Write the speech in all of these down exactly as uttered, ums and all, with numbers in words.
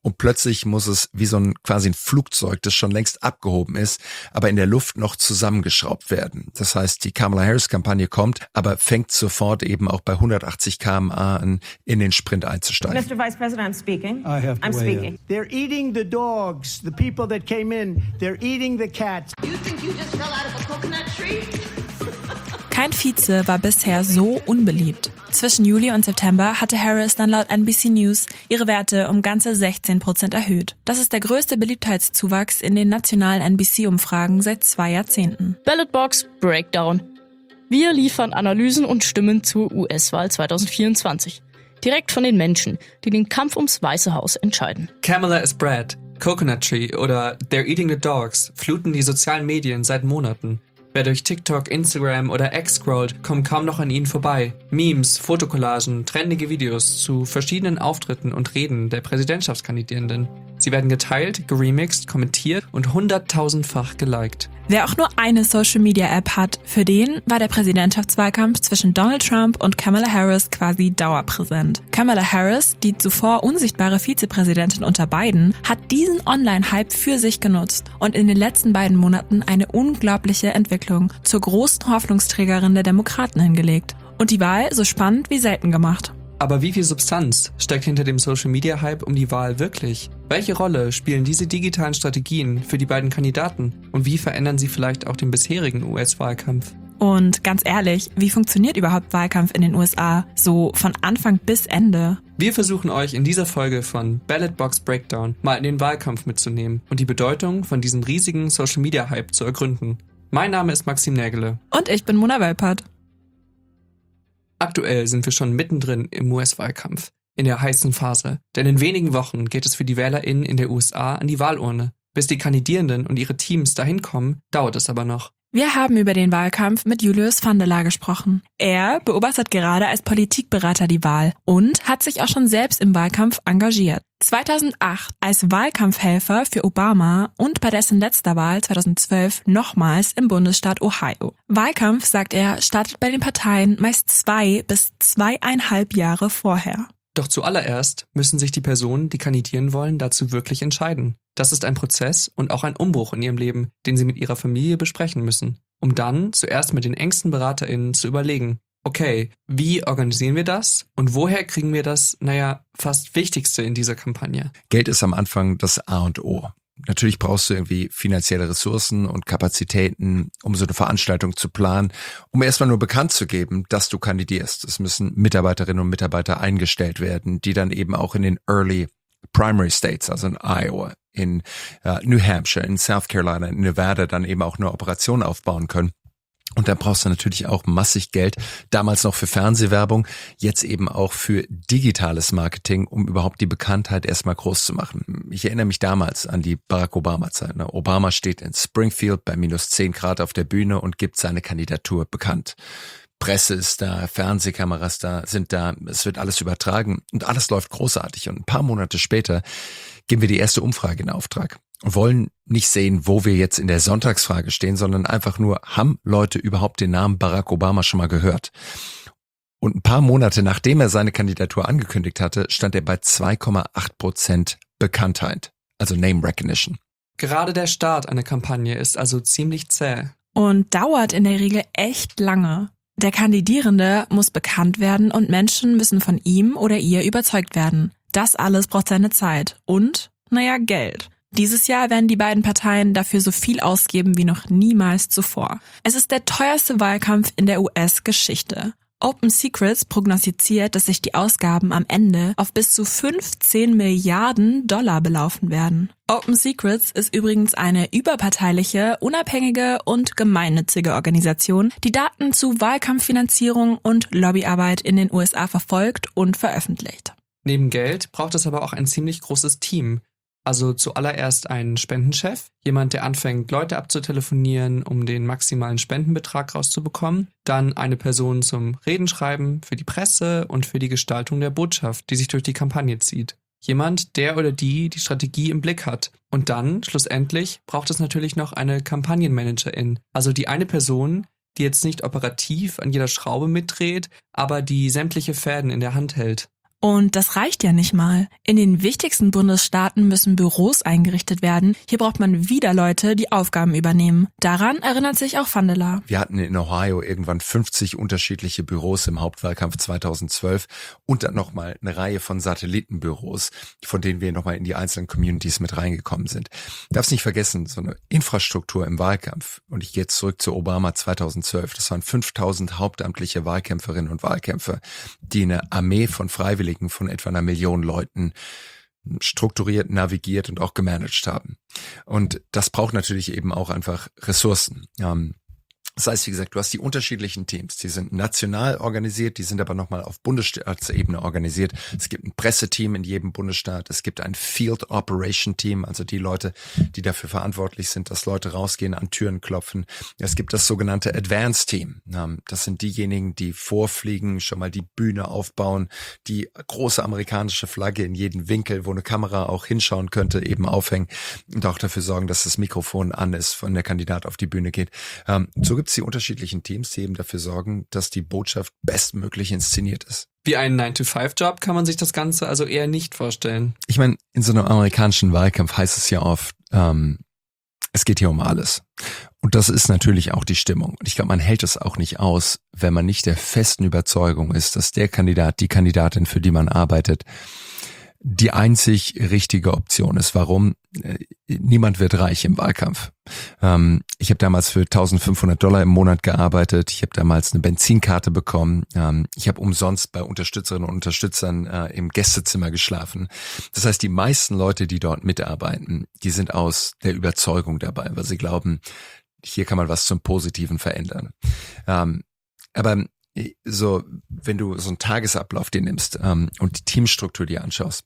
und plötzlich muss es wie so ein quasi ein Flugzeug, das schon längst abgehoben ist, aber in der Luft noch zusammengeschraubt werden. Das heißt, die Kamala-Harris-Kampagne kommt, aber fängt sofort eben auch bei hundertachtzig Kilometer pro Stunde an, in den Sprint einzusteigen. Mister Vice President, I'm speaking. I have to I'm weigh speaking. in. They're eating the dogs, the people that came in. They're eating the cats. You think you just fell out of a coconut tree? Kein Vize war bisher so unbeliebt. Zwischen Juli und September hatte Harris dann laut N B C News ihre Werte um ganze sechzehn Prozent erhöht. Das ist der größte Beliebtheitszuwachs in den nationalen N B C-Umfragen seit zwei Jahrzehnten. Ballotbox Breakdown. Wir liefern Analysen und Stimmen zur U S-Wahl zwanzig vierundzwanzig. Direkt von den Menschen, die den Kampf ums Weiße Haus entscheiden. Kamala is Bread, Coconut Tree oder They're Eating the Dogs fluten die sozialen Medien seit Monaten. Wer durch TikTok, Instagram oder X scrollt, kommt kaum noch an ihnen vorbei. Memes, Fotokollagen, trendige Videos zu verschiedenen Auftritten und Reden der Präsidentschaftskandidierenden. Sie werden geteilt, geremixed, kommentiert und hunderttausendfach geliked. Wer auch nur eine Social-Media-App hat, für den war der Präsidentschaftswahlkampf zwischen Donald Trump und Kamala Harris quasi dauerpräsent. Kamala Harris, die zuvor unsichtbare Vizepräsidentin unter Biden, hat diesen Online-Hype für sich genutzt und in den letzten beiden Monaten eine unglaubliche Entwicklung zur großen Hoffnungsträgerin der Demokraten hingelegt. Und die Wahl so spannend wie selten gemacht. Aber wie viel Substanz steckt hinter dem Social-Media-Hype um die Wahl wirklich? Welche Rolle spielen diese digitalen Strategien für die beiden Kandidaten? Und wie verändern sie vielleicht auch den bisherigen U S-Wahlkampf? Und ganz ehrlich, wie funktioniert überhaupt Wahlkampf in den U S A? So von Anfang bis Ende? Wir versuchen euch in dieser Folge von Ballotbox Breakdown mal in den Wahlkampf mitzunehmen und die Bedeutung von diesem riesigen Social-Media-Hype zu ergründen. Mein Name ist Maxim Nägele. Und ich bin Mona Wölpert. Aktuell sind wir schon mittendrin im U S-Wahlkampf, in der heißen Phase. Denn in wenigen Wochen geht es für die WählerInnen in der U S A an die Wahlurne. Bis die Kandidierenden und ihre Teams dahin kommen, dauert es aber noch. Wir haben über den Wahlkampf mit Julius Vandela gesprochen. Er beobachtet gerade als Politikberater die Wahl und hat sich auch schon selbst im Wahlkampf engagiert. zweitausendacht als Wahlkampfhelfer für Obama und bei dessen letzter Wahl zweitausendzwölf nochmals im Bundesstaat Ohio. Wahlkampf, sagt er, startet bei den Parteien meist zwei bis zweieinhalb Jahre vorher. Doch zuallererst müssen sich die Personen, die kandidieren wollen, dazu wirklich entscheiden. Das ist ein Prozess und auch ein Umbruch in ihrem Leben, den sie mit ihrer Familie besprechen müssen, um dann zuerst mit den engsten BeraterInnen zu überlegen, okay, wie organisieren wir das und woher kriegen wir das, naja, fast Wichtigste in dieser Kampagne? Geld ist am Anfang das A und O. Natürlich brauchst du irgendwie finanzielle Ressourcen und Kapazitäten, um so eine Veranstaltung zu planen, um erstmal nur bekannt zu geben, dass du kandidierst. Es müssen Mitarbeiterinnen und Mitarbeiter eingestellt werden, die dann eben auch in den Early Primary States, also in Iowa, in uh, New Hampshire, in South Carolina, in Nevada dann eben auch eine Operation aufbauen können. Und da brauchst du natürlich auch massig Geld, damals noch für Fernsehwerbung, jetzt eben auch für digitales Marketing, um überhaupt die Bekanntheit erstmal groß zu machen. Ich erinnere mich damals an die Barack Obama-Zeit. Obama steht in Springfield bei minus zehn Grad auf der Bühne und gibt seine Kandidatur bekannt. Presse ist da, Fernsehkameras da, sind da, es wird alles übertragen und alles läuft großartig. Und ein paar Monate später geben wir die erste Umfrage in Auftrag und wollen nicht sehen, wo wir jetzt in der Sonntagsfrage stehen, sondern einfach nur, haben Leute überhaupt den Namen Barack Obama schon mal gehört? Und ein paar Monate nachdem er seine Kandidatur angekündigt hatte, stand er bei zwei Komma acht Prozent Bekanntheit, also Name Recognition. Gerade der Start einer Kampagne ist also ziemlich zäh. Und dauert in der Regel echt lange. Der Kandidierende muss bekannt werden und Menschen müssen von ihm oder ihr überzeugt werden. Das alles braucht seine Zeit und, naja, Geld. Dieses Jahr werden die beiden Parteien dafür so viel ausgeben wie noch niemals zuvor. Es ist der teuerste Wahlkampf in der U S-Geschichte. Open Secrets prognostiziert, dass sich die Ausgaben am Ende auf bis zu fünfzehn Milliarden Dollar belaufen werden. Open Secrets ist übrigens eine überparteiliche, unabhängige und gemeinnützige Organisation, die Daten zu Wahlkampffinanzierung und Lobbyarbeit in den U S A verfolgt und veröffentlicht. Neben Geld braucht es aber auch ein ziemlich großes Team. Also zuallererst einen Spendenchef, jemand, der anfängt, Leute abzutelefonieren, um den maximalen Spendenbetrag rauszubekommen. Dann eine Person zum Redenschreiben für die Presse und für die Gestaltung der Botschaft, die sich durch die Kampagne zieht. Jemand, der oder die die Strategie im Blick hat. Und dann, schlussendlich, braucht es natürlich noch eine Kampagnenmanagerin. Also die eine Person, die jetzt nicht operativ an jeder Schraube mitdreht, aber die sämtliche Fäden in der Hand hält. Und das reicht ja nicht mal. In den wichtigsten Bundesstaaten müssen Büros eingerichtet werden. Hier braucht man wieder Leute, die Aufgaben übernehmen. Daran erinnert sich auch Vandela. Wir hatten in Ohio irgendwann fünfzig unterschiedliche Büros im Hauptwahlkampf zweitausendzwölf und dann nochmal eine Reihe von Satellitenbüros, von denen wir nochmal in die einzelnen Communities mit reingekommen sind. Darfst nicht vergessen, so eine Infrastruktur im Wahlkampf, und ich gehe jetzt zurück zu Obama zweitausendzwölf, das waren fünftausend hauptamtliche Wahlkämpferinnen und Wahlkämpfer, die eine Armee von Freiwilligen von etwa einer Million Leuten strukturiert, navigiert und auch gemanagt haben. Und das braucht natürlich eben auch einfach Ressourcen. Ähm, Das heißt, wie gesagt, du hast die unterschiedlichen Teams, die sind national organisiert, die sind aber nochmal auf Bundesstaatsebene organisiert. Es gibt ein Presseteam in jedem Bundesstaat, es gibt ein Field Operation Team, also die Leute, die dafür verantwortlich sind, dass Leute rausgehen, an Türen klopfen. Es gibt das sogenannte Advance Team. Das sind diejenigen, die vorfliegen, schon mal die Bühne aufbauen, die große amerikanische Flagge in jeden Winkel, wo eine Kamera auch hinschauen könnte, eben aufhängen und auch dafür sorgen, dass das Mikrofon an ist, wenn der Kandidat auf die Bühne geht. So gibt es die unterschiedlichen Teams, die eben dafür sorgen, dass die Botschaft bestmöglich inszeniert ist. Wie einen nine to five Job kann man sich das Ganze also eher nicht vorstellen. Ich meine, in so einem amerikanischen Wahlkampf heißt es ja oft, ähm, es geht hier um alles. Und das ist natürlich auch die Stimmung. Und ich glaube, man hält es auch nicht aus, wenn man nicht der festen Überzeugung ist, dass der Kandidat, die Kandidatin, für die man arbeitet, die einzig richtige Option ist. Warum? Niemand wird reich im Wahlkampf. Ähm, ich habe damals für eintausendfünfhundert Dollar im Monat gearbeitet. Ich habe damals eine Benzinkarte bekommen. Ähm, ich habe umsonst bei Unterstützerinnen und Unterstützern äh, im Gästezimmer geschlafen. Das heißt, die meisten Leute, die dort mitarbeiten, die sind aus der Überzeugung dabei, weil sie glauben, hier kann man was zum Positiven verändern. Ähm, aber so, wenn du so einen Tagesablauf dir nimmst ähm, und die Teamstruktur dir anschaust,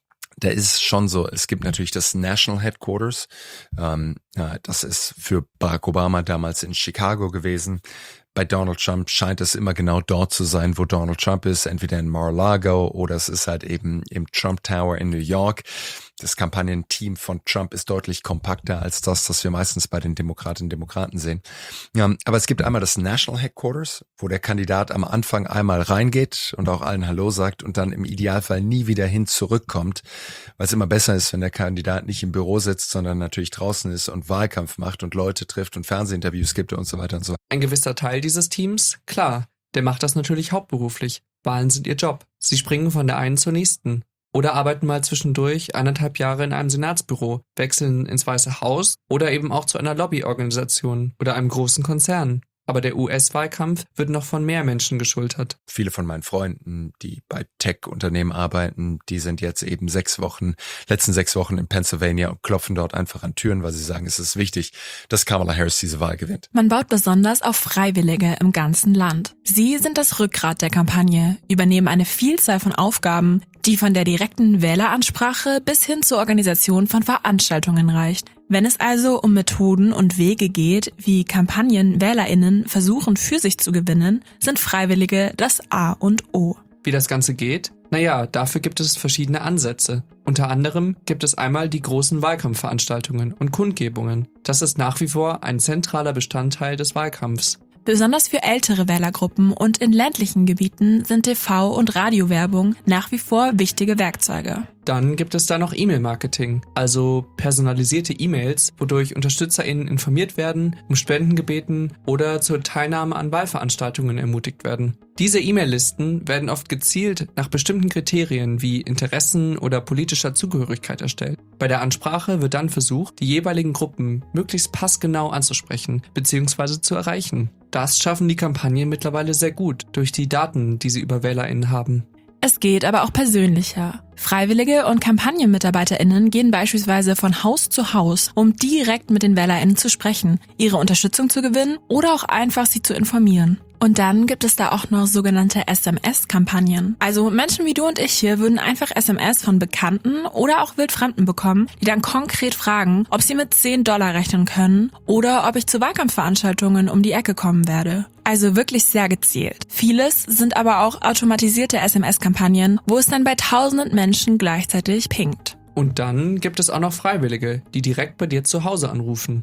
da ist es schon so, es gibt natürlich das National Headquarters, ähm, ja, das ist für Barack Obama damals in Chicago gewesen. Bei Donald Trump scheint es immer genau dort zu sein, wo Donald Trump ist, entweder in Mar-a-Lago oder es ist halt eben im Trump Tower in New York. Das Kampagnenteam von Trump ist deutlich kompakter als das, das wir meistens bei den Demokratinnen und Demokraten sehen. Ja, aber es gibt einmal das National Headquarters, wo der Kandidat am Anfang einmal reingeht und auch allen Hallo sagt und dann im Idealfall nie wieder hin zurückkommt, weil es immer besser ist, wenn der Kandidat nicht im Büro sitzt, sondern natürlich draußen ist und Wahlkampf macht und Leute trifft und Fernsehinterviews gibt und so weiter und so weiter. Ein gewisser Teil dieses Teams, klar, der macht das natürlich hauptberuflich. Wahlen sind ihr Job. Sie springen von der einen zur nächsten. Oder arbeiten mal zwischendurch eineinhalb Jahre in einem Senatsbüro, wechseln ins Weiße Haus oder eben auch zu einer Lobbyorganisation oder einem großen Konzern. Aber der U S-Wahlkampf wird noch von mehr Menschen geschultert. Viele von meinen Freunden, die bei Tech-Unternehmen arbeiten, die sind jetzt eben sechs Wochen, letzten sechs Wochen in Pennsylvania und klopfen dort einfach an Türen, weil sie sagen, es ist wichtig, dass Kamala Harris diese Wahl gewinnt. Man baut besonders auf Freiwillige im ganzen Land. Sie sind das Rückgrat der Kampagne, übernehmen eine Vielzahl von Aufgaben, die von der direkten Wähleransprache bis hin zur Organisation von Veranstaltungen reicht. Wenn es also um Methoden und Wege geht, wie Kampagnen WählerInnen versuchen für sich zu gewinnen, sind Freiwillige das A und O. Wie das Ganze geht? Naja, dafür gibt es verschiedene Ansätze. Unter anderem gibt es einmal die großen Wahlkampfveranstaltungen und Kundgebungen. Das ist nach wie vor ein zentraler Bestandteil des Wahlkampfs. Besonders für ältere Wählergruppen und in ländlichen Gebieten sind T V- und Radiowerbung nach wie vor wichtige Werkzeuge. Dann gibt es da noch E-Mail-Marketing, also personalisierte E-Mails, wodurch UnterstützerInnen informiert werden, um Spenden gebeten oder zur Teilnahme an Wahlveranstaltungen ermutigt werden. Diese E-Mail-Listen werden oft gezielt nach bestimmten Kriterien wie Interessen oder politischer Zugehörigkeit erstellt. Bei der Ansprache wird dann versucht, die jeweiligen Gruppen möglichst passgenau anzusprechen bzw. zu erreichen. Das schaffen die Kampagnen mittlerweile sehr gut durch die Daten, die sie über WählerInnen haben. Es geht aber auch persönlicher. Freiwillige und KampagnenmitarbeiterInnen gehen beispielsweise von Haus zu Haus, um direkt mit den WählerInnen zu sprechen, ihre Unterstützung zu gewinnen oder auch einfach sie zu informieren. Und dann gibt es da auch noch sogenannte S M S-Kampagnen. Also Menschen wie du und ich hier würden einfach S M S von Bekannten oder auch Wildfremden bekommen, die dann konkret fragen, ob sie mit zehn Dollar rechnen können oder ob ich zu Wahlkampfveranstaltungen um die Ecke kommen werde. Also wirklich sehr gezielt. Vieles sind aber auch automatisierte S M S-Kampagnen, wo es dann bei tausenden Menschen gleichzeitig pinkt. Und dann gibt es auch noch Freiwillige, die direkt bei dir zu Hause anrufen.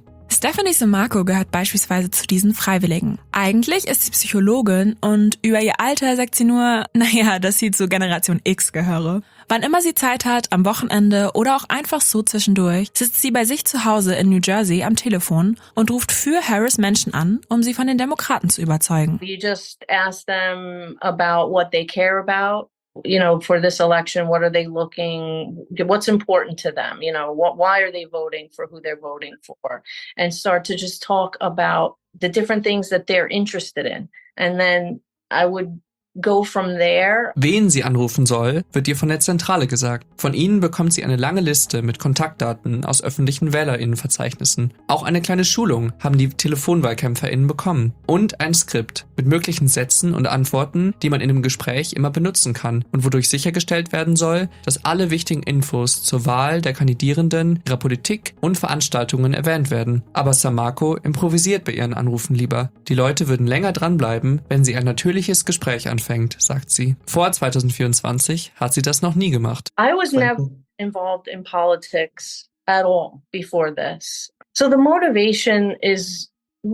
Stephanie Sammarco gehört beispielsweise zu diesen Freiwilligen. Eigentlich ist sie Psychologin und über ihr Alter sagt sie nur, naja, dass sie zur Generation X gehöre. Wann immer sie Zeit hat, am Wochenende oder auch einfach so zwischendurch, sitzt sie bei sich zu Hause in New Jersey am Telefon und ruft für Harris Menschen an, um sie von den Demokraten zu überzeugen. You just ask them about what they care about. You know, for this election, what are they looking, what's important to them? You know, what, why are they voting for who they're voting for? And start to just talk about the different things that they're interested in. And then I would go from there. Wen sie anrufen soll, wird ihr von der Zentrale gesagt. Von ihnen bekommt sie eine lange Liste mit Kontaktdaten aus öffentlichen WählerInnenverzeichnissen. Auch eine kleine Schulung haben die TelefonwahlkämpferInnen bekommen. Und ein Skript mit möglichen Sätzen und Antworten, die man in einem Gespräch immer benutzen kann und wodurch sichergestellt werden soll, dass alle wichtigen Infos zur Wahl der Kandidierenden, ihrer Politik und Veranstaltungen erwähnt werden. Aber Sammarco improvisiert bei ihren Anrufen lieber. Die Leute würden länger dranbleiben, wenn sie ein natürliches Gespräch anfangen. Fängt, sagt sie. Vor zwanzig vierundzwanzig hat sie das noch nie gemacht. I was never involved in politics at all before this. So the motivation is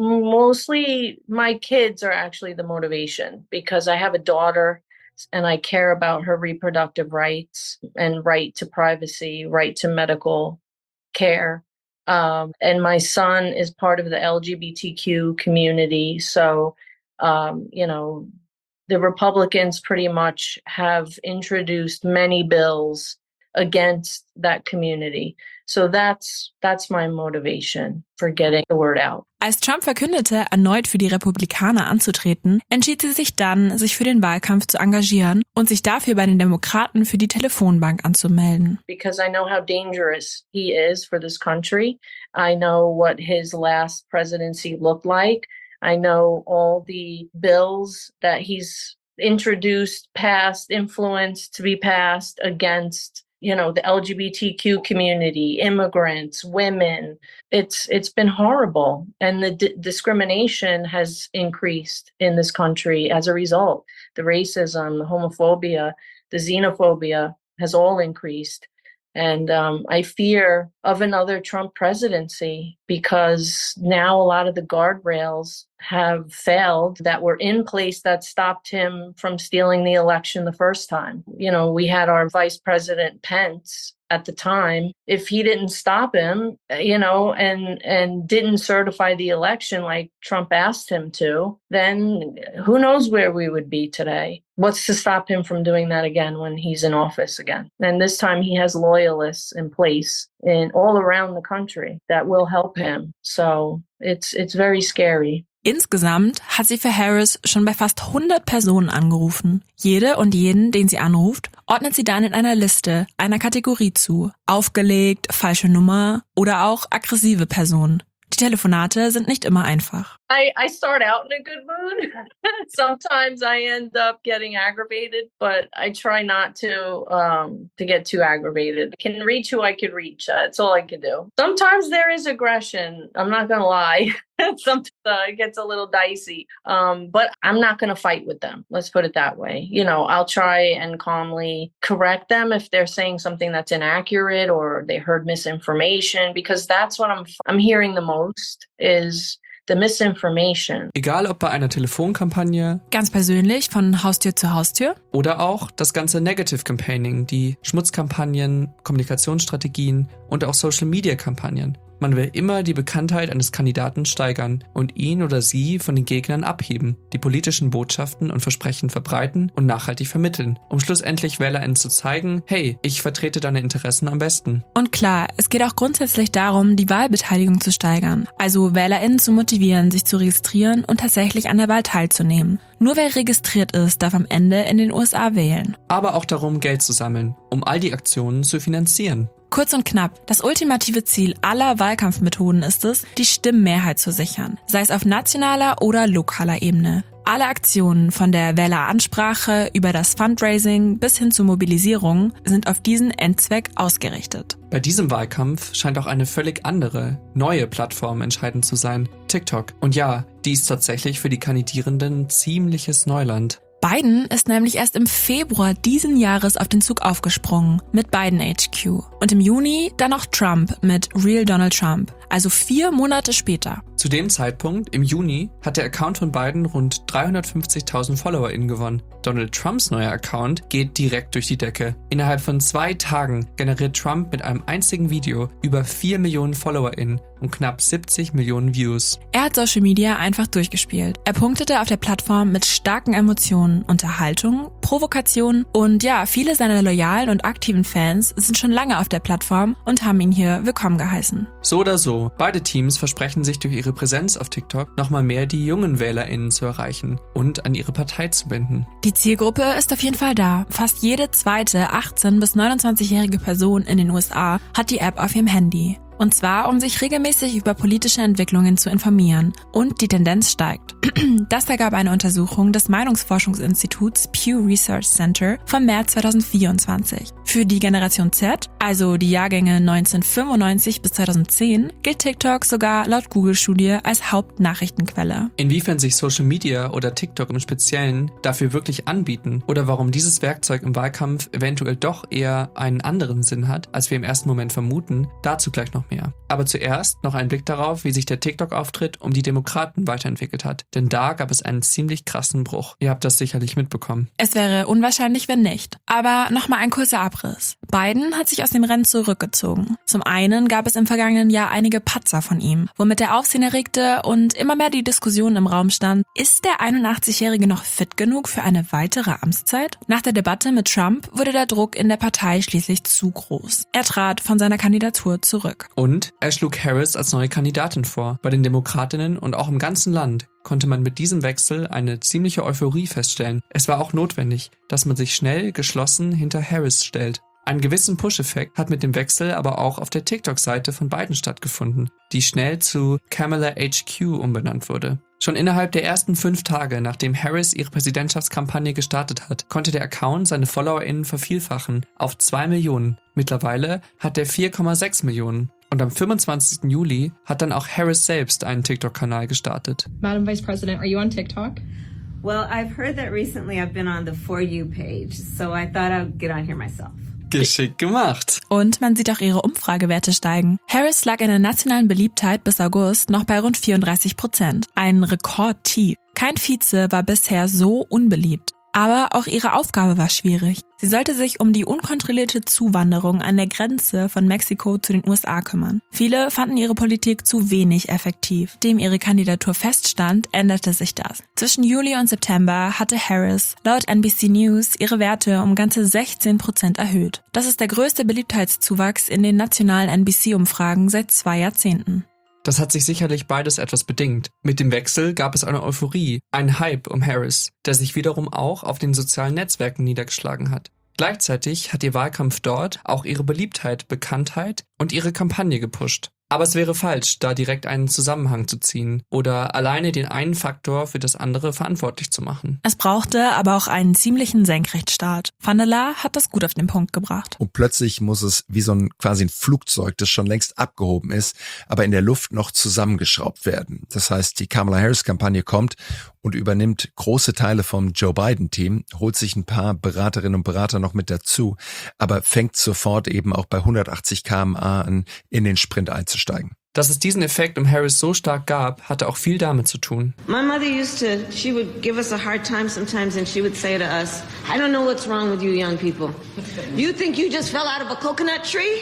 mostly my kids are actually the motivation because I have a daughter and I care about her reproductive rights and right to privacy, right to medical care. Um, and my son is part of the L G B T Q community. So, um, you know, the Republicans pretty much have introduced many bills against that community. So that's that's my motivation for getting the word out. Als Trump verkündete, erneut für die Republikaner anzutreten, entschied sie sich dann, sich für den Wahlkampf zu engagieren und sich dafür bei den Demokraten für die Telefonbank anzumelden. Because I know how dangerous he is for this country. I know what his last presidency looked like. I know all the bills that he's introduced, passed, influenced to be passed against, you know, the L G B T Q community, immigrants, women. It's it's been horrible. And the d- discrimination has increased in this country as a result. The racism, the homophobia, the xenophobia has all increased. And um, I fear of another Trump presidency because now a lot of the guardrails have failed that were in place that stopped him from stealing the election the first time. You know, we had our Vice President Pence at the time. If he didn't stop him, you know, and and didn't certify the election like Trump asked him to, then who knows where we would be today? What's to stop him from doing that again when he's in office again? And this time he has loyalists in place in all around the country that will help him. So it's it's very scary. Insgesamt hat sie für Harris schon bei fast hundert Personen angerufen. Jede und jeden, den sie anruft, ordnet sie dann in einer Liste einer Kategorie zu. Aufgelegt, falsche Nummer oder auch aggressive Personen. Die Telefonate sind nicht immer einfach. I, I start out in a good mood. Sometimes I end up getting aggravated, but I try not to um, to get too aggravated. I can reach who I can reach. Uh, that's all I can do. Sometimes there is aggression. I'm not going to lie. Sometimes uh, it gets a little dicey. Um, but I'm not going to fight with them. Let's put it that way. You know, I'll try and calmly correct them if they're saying something that's inaccurate or they heard misinformation, because that's what I'm I'm hearing the most is the misinformation. Egal ob bei einer Telefonkampagne, ganz persönlich von Haustür zu Haustür, oder auch das ganze Negative Campaigning, die Schmutzkampagnen, Kommunikationsstrategien und auch Social-Media-Kampagnen. Man will immer die Bekanntheit eines Kandidaten steigern und ihn oder sie von den Gegnern abheben, die politischen Botschaften und Versprechen verbreiten und nachhaltig vermitteln, um schlussendlich WählerInnen zu zeigen, hey, ich vertrete deine Interessen am besten. Und klar, es geht auch grundsätzlich darum, die Wahlbeteiligung zu steigern, also WählerInnen zu motivieren, sich zu registrieren und tatsächlich an der Wahl teilzunehmen. Nur wer registriert ist, darf am Ende in den U S A wählen. Aber auch darum, Geld zu sammeln, um all die Aktionen zu finanzieren. Kurz und knapp, das ultimative Ziel aller Wahlkampfmethoden ist es, die Stimmenmehrheit zu sichern, sei es auf nationaler oder lokaler Ebene. Alle Aktionen von der Wähleransprache über das Fundraising bis hin zur Mobilisierung sind auf diesen Endzweck ausgerichtet. Bei diesem Wahlkampf scheint auch eine völlig andere, neue Plattform entscheidend zu sein, TikTok. Und ja, die ist tatsächlich für die Kandidierenden ziemliches Neuland. Biden ist nämlich erst im Februar diesen Jahres auf den Zug aufgesprungen mit Biden H Q. Und im Juni dann noch Trump mit Real Donald Trump, also vier Monate später. Zu dem Zeitpunkt, im Juni, hat der Account von Biden rund dreihundertfünfzigtausend FollowerInnen gewonnen. Donald Trumps neuer Account geht direkt durch die Decke. Innerhalb von zwei Tagen generiert Trump mit einem einzigen Video über vier Millionen FollowerInnen und knapp siebzig Millionen Views. Er hat Social Media einfach durchgespielt. Er punktete auf der Plattform mit starken Emotionen, Unterhaltung, Provokation und ja, viele seiner loyalen und aktiven Fans sind schon lange auf der Plattform und haben ihn hier willkommen geheißen. So oder so, beide Teams versprechen sich durch ihre Präsenz auf TikTok nochmal mehr die jungen WählerInnen zu erreichen und an ihre Partei zu binden. Die Zielgruppe ist auf jeden Fall da. Fast jede zweite achtzehn- bis neunundzwanzigjährige Person in den U S A hat die App auf ihrem Handy. Und zwar, um sich regelmäßig über politische Entwicklungen zu informieren. Und die Tendenz steigt. Das ergab eine Untersuchung des Meinungsforschungsinstituts Pew Research Center vom März zweitausendvierundzwanzig. Für die Generation Z, also die Jahrgänge neunzehnhundertfünfundneunzig bis zweitausendzehn, gilt TikTok sogar laut Google-Studie als Hauptnachrichtenquelle. Inwiefern sich Social Media oder TikTok im Speziellen dafür wirklich anbieten oder warum dieses Werkzeug im Wahlkampf eventuell doch eher einen anderen Sinn hat, als wir im ersten Moment vermuten, dazu gleich noch mehr. Aber zuerst noch ein Blick darauf, wie sich der TikTok-Auftritt um die Demokraten weiterentwickelt hat. Denn da gab es einen ziemlich krassen Bruch. Ihr habt das sicherlich mitbekommen. Es wäre unwahrscheinlich, wenn nicht. Aber nochmal ein kurzer Abriss. Biden hat sich aus dem Rennen zurückgezogen. Zum einen gab es im vergangenen Jahr einige Patzer von ihm, womit er Aufsehen erregte und immer mehr die Diskussion im Raum stand, ist der einundachtzigjährige noch fit genug für eine weitere Amtszeit? Nach der Debatte mit Trump wurde der Druck in der Partei schließlich zu groß. Er trat von seiner Kandidatur zurück. Und er schlug Harris als neue Kandidatin vor. Bei den Demokratinnen und auch im ganzen Land konnte man mit diesem Wechsel eine ziemliche Euphorie feststellen. Es war auch notwendig, dass man sich schnell geschlossen hinter Harris stellt. Einen gewissen Push-Effekt hat mit dem Wechsel aber auch auf der TikTok-Seite von Biden stattgefunden, die schnell zu Kamala H Q umbenannt wurde. Schon innerhalb der ersten fünf Tage, nachdem Harris ihre Präsidentschaftskampagne gestartet hat, konnte der Account seine FollowerInnen vervielfachen auf zwei Millionen. Mittlerweile hat er vier Komma sechs Millionen. Und am fünfundzwanzigsten Juli hat dann auch Harris selbst einen TikTok-Kanal gestartet. Madam Vice President, are you on TikTok? Well, I've heard that recently I've been on the For You page, so I thought I'd get on here myself. Geschickt gemacht. Und man sieht auch ihre Umfragewerte steigen. Harris lag in der nationalen Beliebtheit bis August noch bei rund vierunddreißig Prozent. Ein Rekordtief. Kein Vize war bisher so unbeliebt. Aber auch ihre Aufgabe war schwierig. Sie sollte sich um die unkontrollierte Zuwanderung an der Grenze von Mexiko zu den U S A kümmern. Viele fanden ihre Politik zu wenig effektiv. Dem ihre Kandidatur feststand, änderte sich das. Zwischen Juli und September hatte Harris laut N B C News ihre Werte um ganze sechzehn Prozent erhöht. Das ist der größte Beliebtheitszuwachs in den nationalen N B C-Umfragen seit zwei Jahrzehnten. Das hat sich sicherlich beides etwas bedingt. Mit dem Wechsel gab es eine Euphorie, einen Hype um Harris, der sich wiederum auch auf den sozialen Netzwerken niedergeschlagen hat. Gleichzeitig hat ihr Wahlkampf dort auch ihre Beliebtheit, Bekanntheit und ihre Kampagne gepusht. Aber es wäre falsch, da direkt einen Zusammenhang zu ziehen oder alleine den einen Faktor für das andere verantwortlich zu machen. Es brauchte aber auch einen ziemlichen Senkrechtstart. Van der Laar hat das gut auf den Punkt gebracht. Und plötzlich muss es wie so ein quasi ein Flugzeug, das schon längst abgehoben ist, aber in der Luft noch zusammengeschraubt werden. Das heißt, die Kamala Harris-Kampagne kommt und übernimmt große Teile vom Joe Biden-Team, holt sich ein paar Beraterinnen und Berater noch mit dazu, aber fängt sofort eben auch bei hundertachtzig Kilometer pro Stunde an, in den Sprint einzusteigen. Dass es diesen Effekt um Harris so stark gab, hatte auch viel damit zu tun. My mother used to, she would give us a hard time sometimes and she would say to us, I don't know what's wrong with you young people. You think you just fell out of a coconut tree?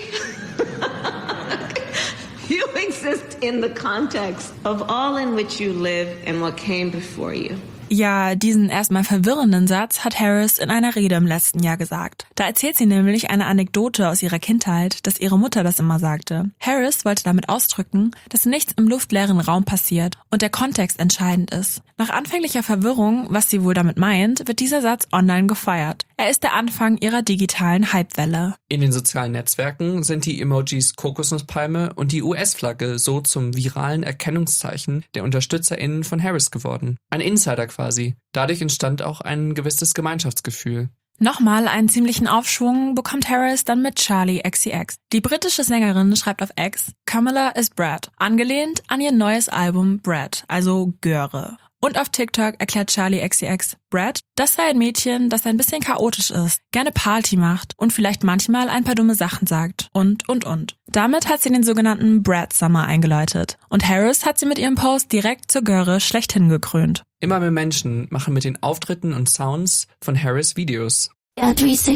You exist in the context of all in which you live and what came before you. Ja, diesen erstmal verwirrenden Satz hat Harris in einer Rede im letzten Jahr gesagt. Da erzählt sie nämlich eine Anekdote aus ihrer Kindheit, dass ihre Mutter das immer sagte. Harris wollte damit ausdrücken, dass nichts im luftleeren Raum passiert und der Kontext entscheidend ist. Nach anfänglicher Verwirrung, was sie wohl damit meint, wird dieser Satz online gefeiert. Er ist der Anfang ihrer digitalen Hypewelle. In den sozialen Netzwerken sind die Emojis Kokosnusspalme und die U S-Flagge so zum viralen Erkennungszeichen der UnterstützerInnen von Harris geworden. Ein Insider quasi. Dadurch entstand auch ein gewisses Gemeinschaftsgefühl. Nochmal einen ziemlichen Aufschwung bekommt Harris dann mit Charli X C X. Die britische Sängerin schreibt auf X, Kamala is Brad, angelehnt an ihr neues Album Brad, also Göre. Und auf TikTok erklärt Charli X C X Brad, das sei ein Mädchen, das ein bisschen chaotisch ist, gerne Party macht und vielleicht manchmal ein paar dumme Sachen sagt und, und, und. Damit hat sie den sogenannten Brad Summer eingeläutet. Und Harris hat sie mit ihrem Post direkt zur Göre schlechthin gekrönt. Immer mehr Menschen machen mit den Auftritten und Sounds von Harris Videos. You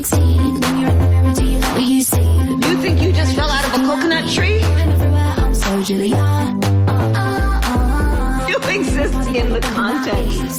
think you just fell out of a coconut tree? You exist in the context.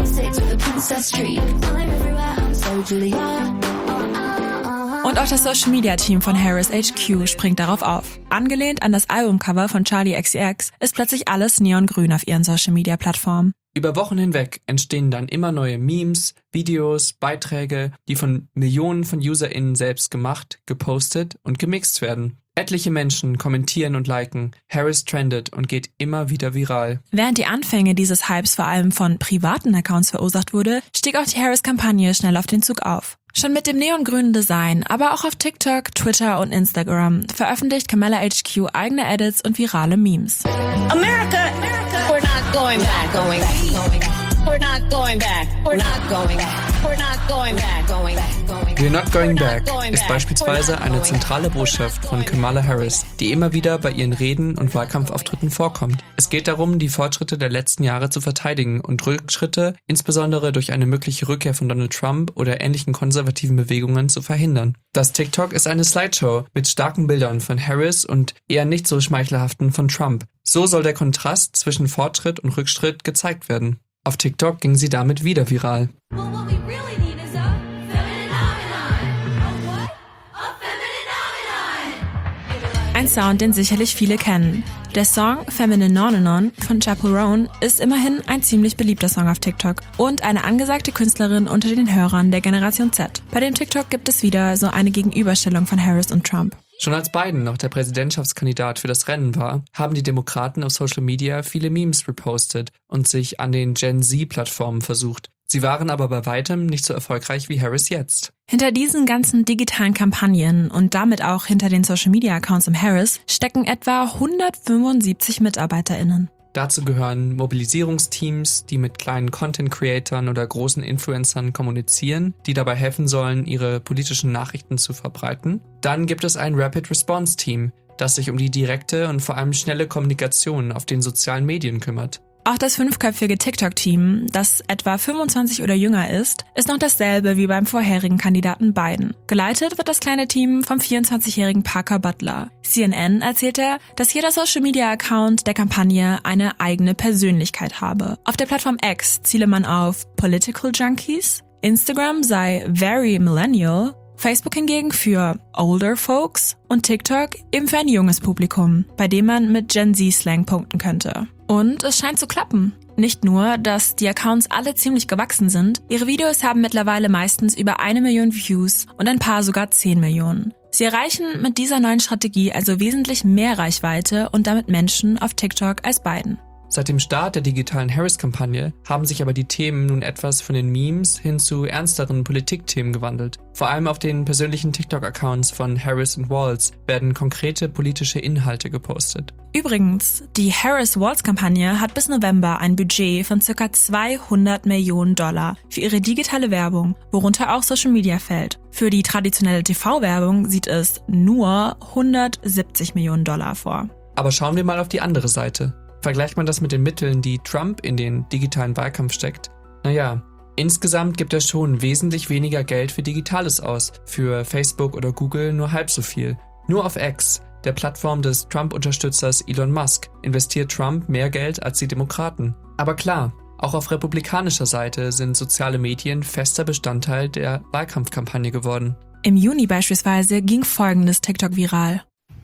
Und auch das Social-Media-Team von Harris H Q springt darauf auf. Angelehnt an das Albumcover von Charli X C X ist plötzlich alles neongrün auf ihren Social-Media-Plattformen. Über Wochen hinweg entstehen dann immer neue Memes, Videos, Beiträge, die von Millionen von UserInnen selbst gemacht, gepostet und gemixt werden. Etliche Menschen kommentieren und liken, Harris trendet und geht immer wieder viral. Während die Anfänge dieses Hypes vor allem von privaten Accounts verursacht wurde, stieg auch die Harris-Kampagne schnell auf den Zug auf. Schon mit dem neongrünen Design, aber auch auf TikTok, Twitter und Instagram veröffentlicht Kamala H Q eigene Edits und virale Memes. America, we're not going back, going back, going back. We're not going back, we're not going back, we're not going back, going back, going back. We're not going back ist beispielsweise eine zentrale Botschaft von Kamala Harris, die immer wieder bei ihren Reden und Wahlkampfauftritten vorkommt. Es geht darum, die Fortschritte der letzten Jahre zu verteidigen und Rückschritte, insbesondere durch eine mögliche Rückkehr von Donald Trump oder ähnlichen konservativen Bewegungen, zu verhindern. Das TikTok ist eine Slideshow mit starken Bildern von Harris und eher nicht so schmeichelhaften von Trump. So soll der Kontrast zwischen Fortschritt und Rückschritt gezeigt werden. Auf TikTok ging sie damit wieder viral. Ein Sound, den sicherlich viele kennen. Der Song Feminine Nonanon von Chaperone ist immerhin ein ziemlich beliebter Song auf TikTok und eine angesagte Künstlerin unter den Hörern der Generation Z. Bei dem TikTok gibt es wieder so eine Gegenüberstellung von Harris und Trump. Schon als Biden noch der Präsidentschaftskandidat für das Rennen war, haben die Demokraten auf Social Media viele Memes repostet und sich an den Gen Z-Plattformen versucht. Sie waren aber bei weitem nicht so erfolgreich wie Harris jetzt. Hinter diesen ganzen digitalen Kampagnen und damit auch hinter den Social-Media-Accounts im Harris stecken etwa hundertfünfundsiebzig MitarbeiterInnen. Dazu gehören Mobilisierungsteams, die mit kleinen Content-Creatern oder großen Influencern kommunizieren, die dabei helfen sollen, ihre politischen Nachrichten zu verbreiten. Dann gibt es ein Rapid-Response-Team, das sich um die direkte und vor allem schnelle Kommunikation auf den sozialen Medien kümmert. Auch das fünfköpfige TikTok-Team, das etwa fünfundzwanzig oder jünger ist, ist noch dasselbe wie beim vorherigen Kandidaten Biden. Geleitet wird das kleine Team vom vierundzwanzigjährigen Parker Butler. C N N erzählt er, dass jeder Social-Media-Account der Kampagne eine eigene Persönlichkeit habe. Auf der Plattform X ziele man auf Political Junkies, Instagram sei very millennial, Facebook hingegen für older folks und TikTok eben für ein junges Publikum, bei dem man mit Gen Z-Slang punkten könnte. Und es scheint zu klappen. Nicht nur, dass die Accounts alle ziemlich gewachsen sind, ihre Videos haben mittlerweile meistens über eine Million Views und ein paar sogar zehn Millionen. Sie erreichen mit dieser neuen Strategie also wesentlich mehr Reichweite und damit Menschen auf TikTok als Biden. Seit dem Start der digitalen Harris-Kampagne haben sich aber die Themen nun etwas von den Memes hin zu ernsteren Politikthemen gewandelt. Vor allem auf den persönlichen TikTok-Accounts von Harris und Walz werden konkrete politische Inhalte gepostet. Übrigens, die Harris-Walz-Kampagne hat bis November ein Budget von ca. zweihundert Millionen Dollar für ihre digitale Werbung, worunter auch Social Media fällt. Für die traditionelle T V-Werbung sieht es nur hundertsiebzig Millionen Dollar vor. Aber schauen wir mal auf die andere Seite. Vergleicht man das mit den Mitteln, die Trump in den digitalen Wahlkampf steckt? Naja, insgesamt gibt er schon wesentlich weniger Geld für Digitales aus, für Facebook oder Google nur halb so viel. Nur auf X, der Plattform des Trump-Unterstützers Elon Musk, investiert Trump mehr Geld als die Demokraten. Aber klar, auch auf republikanischer Seite sind soziale Medien fester Bestandteil der Wahlkampfkampagne geworden. Im Juni beispielsweise ging folgendes TikTok viral.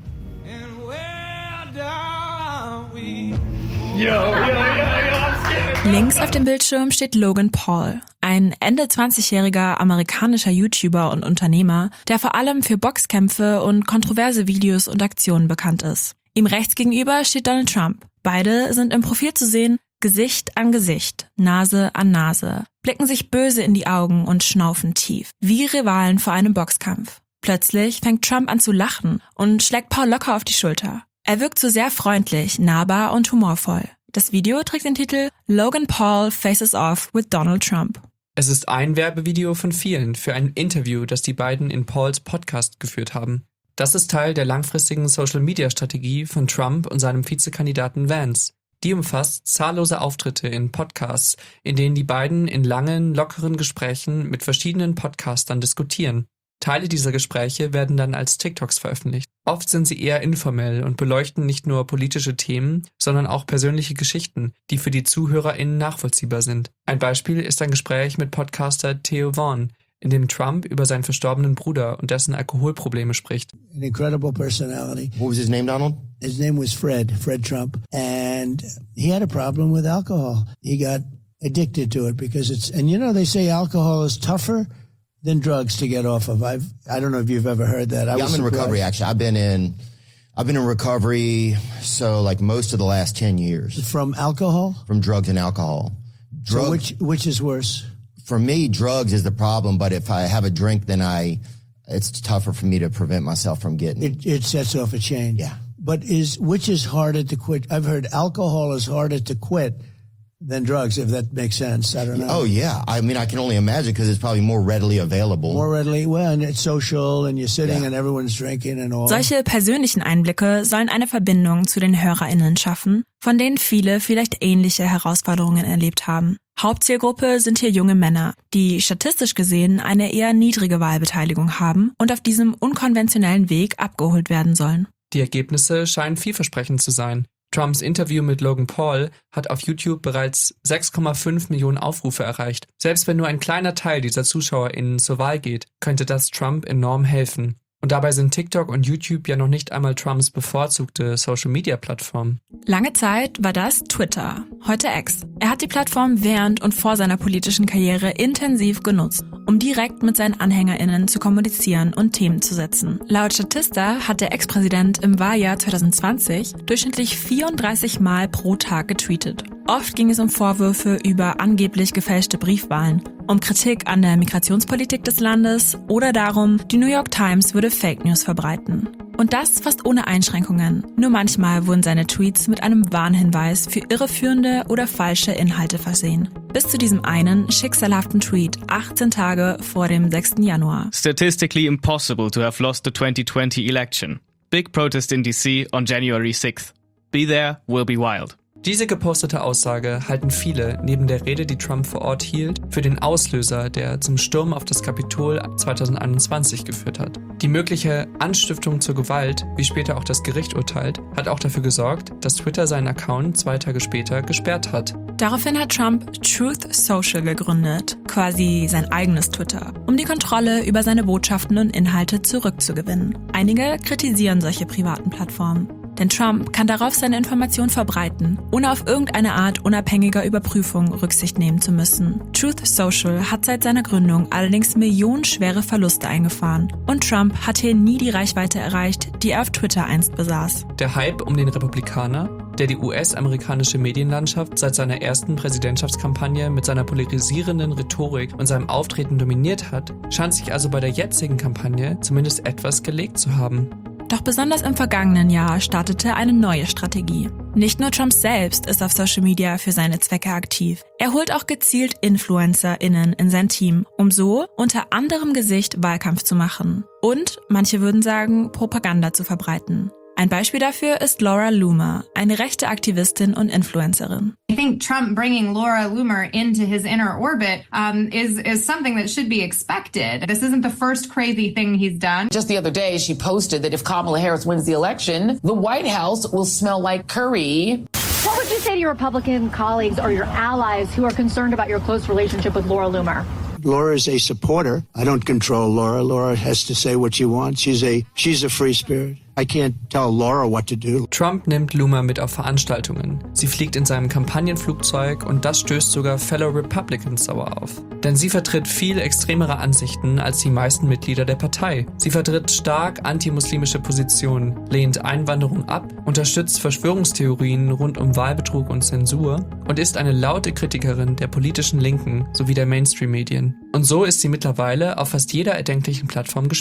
Yo, yo, yo, yo, Links auf dem Bildschirm steht Logan Paul, ein Ende zwanzigjähriger amerikanischer YouTuber und Unternehmer, der vor allem für Boxkämpfe und kontroverse Videos und Aktionen bekannt ist. Ihm rechts gegenüber steht Donald Trump. Beide sind im Profil zu sehen, Gesicht an Gesicht, Nase an Nase, blicken sich böse in die Augen und schnaufen tief, wie Rivalen vor einem Boxkampf. Plötzlich fängt Trump an zu lachen und schlägt Paul locker auf die Schulter. Er wirkt so sehr freundlich, nahbar und humorvoll. Das Video trägt den Titel Logan Paul faces off with Donald Trump. Es ist ein Werbevideo von vielen für ein Interview, das die beiden in Pauls Podcast geführt haben. Das ist Teil der langfristigen Social-Media-Strategie von Trump und seinem Vizekandidaten Vance. Die umfasst zahllose Auftritte in Podcasts, in denen die beiden in langen, lockeren Gesprächen mit verschiedenen Podcastern diskutieren. Teile dieser Gespräche werden dann als TikToks veröffentlicht. Oft sind sie eher informell und beleuchten nicht nur politische Themen, sondern auch persönliche Geschichten, die für die ZuhörerInnen nachvollziehbar sind. Ein Beispiel ist ein Gespräch mit Podcaster Theo Vaughn, in dem Trump über seinen verstorbenen Bruder und dessen Alkoholprobleme spricht. An incredible personality. What was his name, Donald? His name was Fred, Fred Trump. And he had a problem with alcohol. He got addicted to it because it's, and you know, they say alcohol is tougher than drugs to get off of. I've, I don't know if you've ever heard that. I yeah, was I'm in surprised. recovery, actually. I've been in, I've been in recovery, so like most of the last ten years. From alcohol? From drugs and alcohol. Drugs, so which, which is worse? For me, drugs is the problem, but if I have a drink, then I, it's tougher for me to prevent myself from getting it. It sets off a chain. Yeah. But is, which is harder to quit? I've heard alcohol is harder to quit than drugs, if that makes sense. I don't know. Oh, yeah. I mean, I can only imagine because it's probably more readily available. More readily, well, and it's social and you're sitting Yeah. and everyone's drinking and all. Solche persönlichen Einblicke sollen eine Verbindung zu den HörerInnen schaffen, von denen viele vielleicht ähnliche Herausforderungen erlebt haben. Hauptzielgruppe sind hier junge Männer, die statistisch gesehen eine eher niedrige Wahlbeteiligung haben und auf diesem unkonventionellen Weg abgeholt werden sollen. Die Ergebnisse scheinen vielversprechend zu sein. Trumps Interview mit Logan Paul hat auf YouTube bereits sechs Komma fünf Millionen Aufrufe erreicht. Selbst wenn nur ein kleiner Teil dieser ZuschauerInnen zur Wahl geht, könnte das Trump enorm helfen. Und dabei sind TikTok und YouTube ja noch nicht einmal Trumps bevorzugte Social-Media-Plattform. Lange Zeit war das Twitter, heute X. Er hat die Plattform während und vor seiner politischen Karriere intensiv genutzt, um direkt mit seinen AnhängerInnen zu kommunizieren und Themen zu setzen. Laut Statista hat der Ex-Präsident im Wahljahr zwanzig zwanzig durchschnittlich vierunddreißig Mal pro Tag getweetet. Oft ging es um Vorwürfe über angeblich gefälschte Briefwahlen, um Kritik an der Migrationspolitik des Landes oder darum, die New York Times würde Fake News verbreiten. Und das fast ohne Einschränkungen. Nur manchmal wurden seine Tweets mit einem Warnhinweis für irreführende oder falsche Inhalte versehen. Bis zu diesem einen schicksalhaften Tweet achtzehn Tage vor dem sechsten Januar. Statistically impossible to have lost the twenty twenty election. Big protest in D C on January sixth. Be there, will be wild. Diese gepostete Aussage halten viele, neben der Rede, die Trump vor Ort hielt, für den Auslöser, der zum Sturm auf das Kapitol zwanzig einundzwanzig geführt hat. Die mögliche Anstiftung zur Gewalt, wie später auch das Gericht urteilt, hat auch dafür gesorgt, dass Twitter seinen Account zwei Tage später gesperrt hat. Daraufhin hat Trump Truth Social gegründet, quasi sein eigenes Twitter, um die Kontrolle über seine Botschaften und Inhalte zurückzugewinnen. Einige kritisieren solche privaten Plattformen. Denn Trump kann darauf seine Informationen verbreiten, ohne auf irgendeine Art unabhängiger Überprüfung Rücksicht nehmen zu müssen. Truth Social hat seit seiner Gründung allerdings millionenschwere Verluste eingefahren und Trump hat hier nie die Reichweite erreicht, die er auf Twitter einst besaß. Der Hype um den Republikaner, der die U S-amerikanische Medienlandschaft seit seiner ersten Präsidentschaftskampagne mit seiner polarisierenden Rhetorik und seinem Auftreten dominiert hat, scheint sich also bei der jetzigen Kampagne zumindest etwas gelegt zu haben. Doch besonders im vergangenen Jahr startete eine neue Strategie. Nicht nur Trump selbst ist auf Social Media für seine Zwecke aktiv. Er holt auch gezielt InfluencerInnen in sein Team, um so unter anderem Gesicht Wahlkampf zu machen. Und, manche würden sagen, Propaganda zu verbreiten. Ein Beispiel dafür ist Laura Loomer, eine rechte Aktivistin und Influencerin. I think Trump bringing Laura Loomer into his inner orbit um, is, is something that should be expected. This isn't the first crazy thing he's done. Just the other day, she posted that if Kamala Harris wins the election, the White House will smell like curry. What would you say to your Republican colleagues or your allies who are concerned about your close relationship with Laura Loomer? Laura is a supporter. I don't control Laura. Laura has to say what she wants. She's a, she's a free spirit. I can't tell Laura what to do. Trump nimmt Loomer mit auf Veranstaltungen. Sie fliegt in seinem Kampagnenflugzeug und das stößt sogar Fellow Republicans sauer auf. Denn sie vertritt viel extremere Ansichten als die meisten Mitglieder der Partei. Sie vertritt stark antimuslimische Positionen, lehnt Einwanderung ab, unterstützt Verschwörungstheorien rund um Wahlbetrug und Zensur und ist eine laute Kritikerin der politischen Linken sowie der Mainstream-Medien. Und so ist sie mittlerweile auf fast jeder erdenklichen Plattform gesperrt.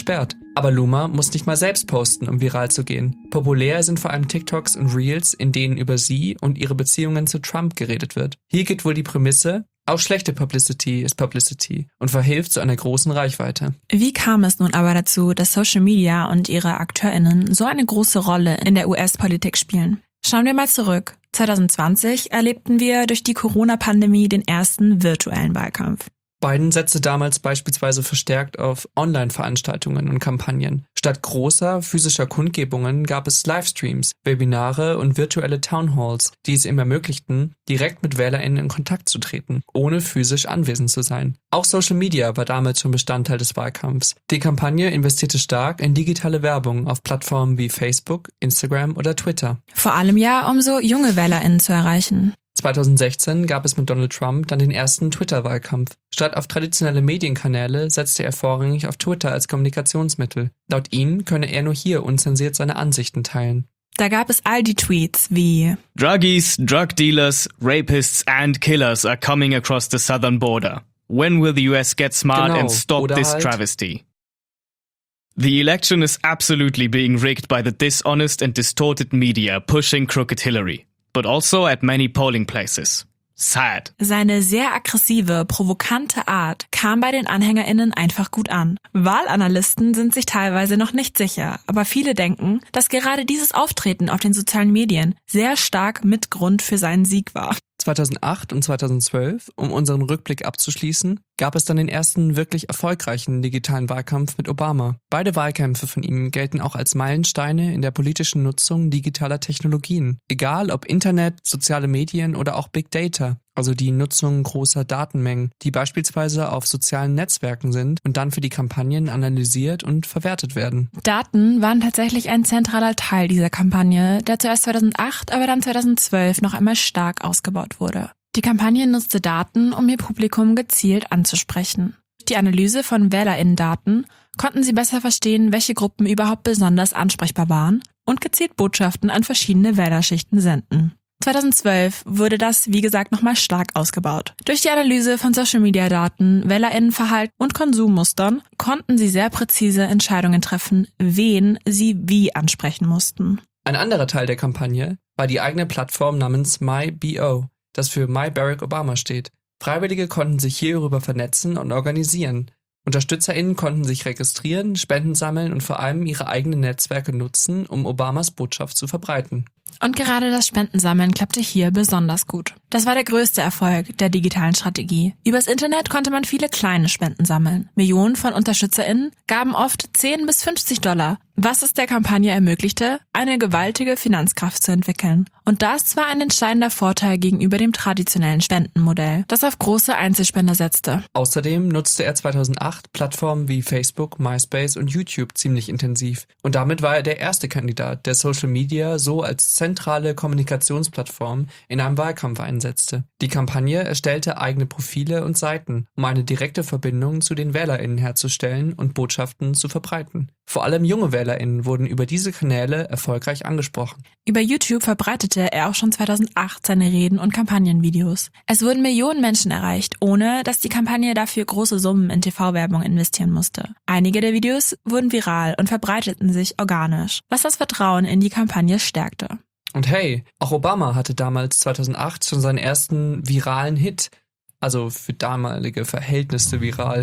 Aber Loomer muss nicht mal selbst posten, um viral zu gehen. Populär sind vor allem TikToks und Reels, in denen über sie und ihre Beziehungen zu Trump geredet wird. Hier geht wohl die Prämisse: Auch schlechte Publicity ist Publicity und verhilft zu einer großen Reichweite. Wie kam es nun aber dazu, dass Social Media und ihre AkteurInnen so eine große Rolle in der U S-Politik spielen? Schauen wir mal zurück. zwanzig zwanzig erlebten wir durch die Corona-Pandemie den ersten virtuellen Wahlkampf. Biden setzte damals beispielsweise verstärkt auf Online-Veranstaltungen und Kampagnen. Statt großer physischer Kundgebungen gab es Livestreams, Webinare und virtuelle Townhalls, die es ihm ermöglichten, direkt mit WählerInnen in Kontakt zu treten, ohne physisch anwesend zu sein. Auch Social Media war damals schon Bestandteil des Wahlkampfs. Die Kampagne investierte stark in digitale Werbung auf Plattformen wie Facebook, Instagram oder Twitter. Vor allem ja, um so junge WählerInnen zu erreichen. zwanzig sechzehn gab es mit Donald Trump dann den ersten Twitter-Wahlkampf. Statt auf traditionelle Medienkanäle setzte er vorrangig auf Twitter als Kommunikationsmittel. Laut ihm könne er nur hier unzensiert seine Ansichten teilen. Da gab es all die Tweets wie Druggies, drug dealers, rapists and killers are coming across the southern border. When will the U S get smart genau, and stop this halt travesty? The election is absolutely being rigged by the dishonest and distorted media pushing crooked Hillary. But also at many polling places. Sad. Seine sehr aggressive, provokante Art kam bei den AnhängerInnen einfach gut an. Wahlanalysten sind sich teilweise noch nicht sicher, aber viele denken, dass gerade dieses Auftreten auf den sozialen Medien sehr stark Mitgrund für seinen Sieg war. zweitausendacht und zweitausendzwölf, um unseren Rückblick abzuschließen, gab es dann den ersten wirklich erfolgreichen digitalen Wahlkampf mit Obama. Beide Wahlkämpfe von ihm gelten auch als Meilensteine in der politischen Nutzung digitaler Technologien. Egal ob Internet, soziale Medien oder auch Big Data, also die Nutzung großer Datenmengen, die beispielsweise auf sozialen Netzwerken sind und dann für die Kampagnen analysiert und verwertet werden. Daten waren tatsächlich ein zentraler Teil dieser Kampagne, der zuerst zweitausendacht, aber dann zweitausendzwölf noch einmal stark ausgebaut wurde. Die Kampagne nutzte Daten, um ihr Publikum gezielt anzusprechen. Durch die Analyse von WählerInnen-Daten konnten sie besser verstehen, welche Gruppen überhaupt besonders ansprechbar waren und gezielt Botschaften an verschiedene Wählerschichten senden. zweitausendzwölf wurde das, wie gesagt, nochmal stark ausgebaut. Durch die Analyse von Social-Media-Daten, WählerInnenverhalten und Konsummustern konnten sie sehr präzise Entscheidungen treffen, wen sie wie ansprechen mussten. Ein anderer Teil der Kampagne war die eigene Plattform namens MyBO, das für My Barack Obama steht. Freiwillige konnten sich hierüber vernetzen und organisieren. UnterstützerInnen konnten sich registrieren, Spenden sammeln und vor allem ihre eigenen Netzwerke nutzen, um Obamas Botschaft zu verbreiten. Und gerade das Spendensammeln klappte hier besonders gut. Das war der größte Erfolg der digitalen Strategie. Übers Internet konnte man viele kleine Spenden sammeln. Millionen von UnterstützerInnen gaben oft zehn bis fünfzig Dollar, was es der Kampagne ermöglichte, eine gewaltige Finanzkraft zu entwickeln. Und das war ein entscheidender Vorteil gegenüber dem traditionellen Spendenmodell, das auf große Einzelspender setzte. Außerdem nutzte er zweitausendacht Plattformen wie Facebook, MySpace und YouTube ziemlich intensiv. Und damit war er der erste Kandidat, der Social Media so als zentrale Kommunikationsplattform in einem Wahlkampf einsetzte. Die Kampagne erstellte eigene Profile und Seiten, um eine direkte Verbindung zu den WählerInnen herzustellen und Botschaften zu verbreiten. Vor allem junge WählerInnen wurden über diese Kanäle erfolgreich angesprochen. Über YouTube verbreitete er auch schon zweitausendacht seine Reden und Kampagnenvideos. Es wurden Millionen Menschen erreicht, ohne dass die Kampagne dafür große Summen in T V-Werbung investieren musste. Einige der Videos wurden viral und verbreiteten sich organisch, was das Vertrauen in die Kampagne stärkte. Und hey, auch Obama hatte damals zweitausendacht schon seinen ersten viralen Hit, also für damalige Verhältnisse viral.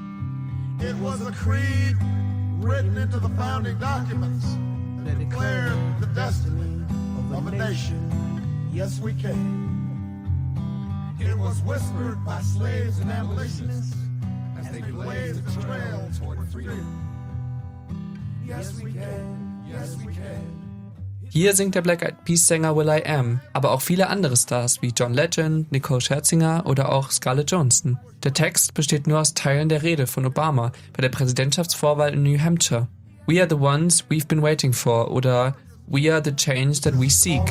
It was a creed written into the founding documents that declared the destiny of a nation. Yes, we can. It was whispered by slaves and abolitionists as they blazed the trail toward freedom. Yes, we can. Yes, we can. Hier singt der Black Eyed Peas Sänger will.i.am, aber auch viele andere Stars wie John Legend, Nicole Scherzinger oder auch Scarlett Johansson. Der Text besteht nur aus Teilen der Rede von Obama bei der Präsidentschaftsvorwahl in New Hampshire. We are the ones we've been waiting for oder We are the change that we seek.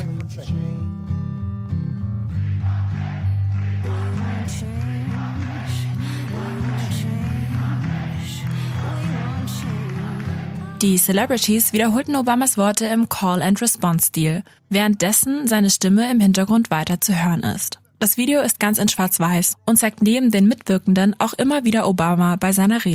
Die Celebrities wiederholten Obamas Worte im Call-and-Response-Stil, währenddessen seine Stimme im Hintergrund weiter zu hören ist. Das Video ist ganz in schwarz-weiß und zeigt neben den Mitwirkenden auch immer wieder Obama bei seiner Rede.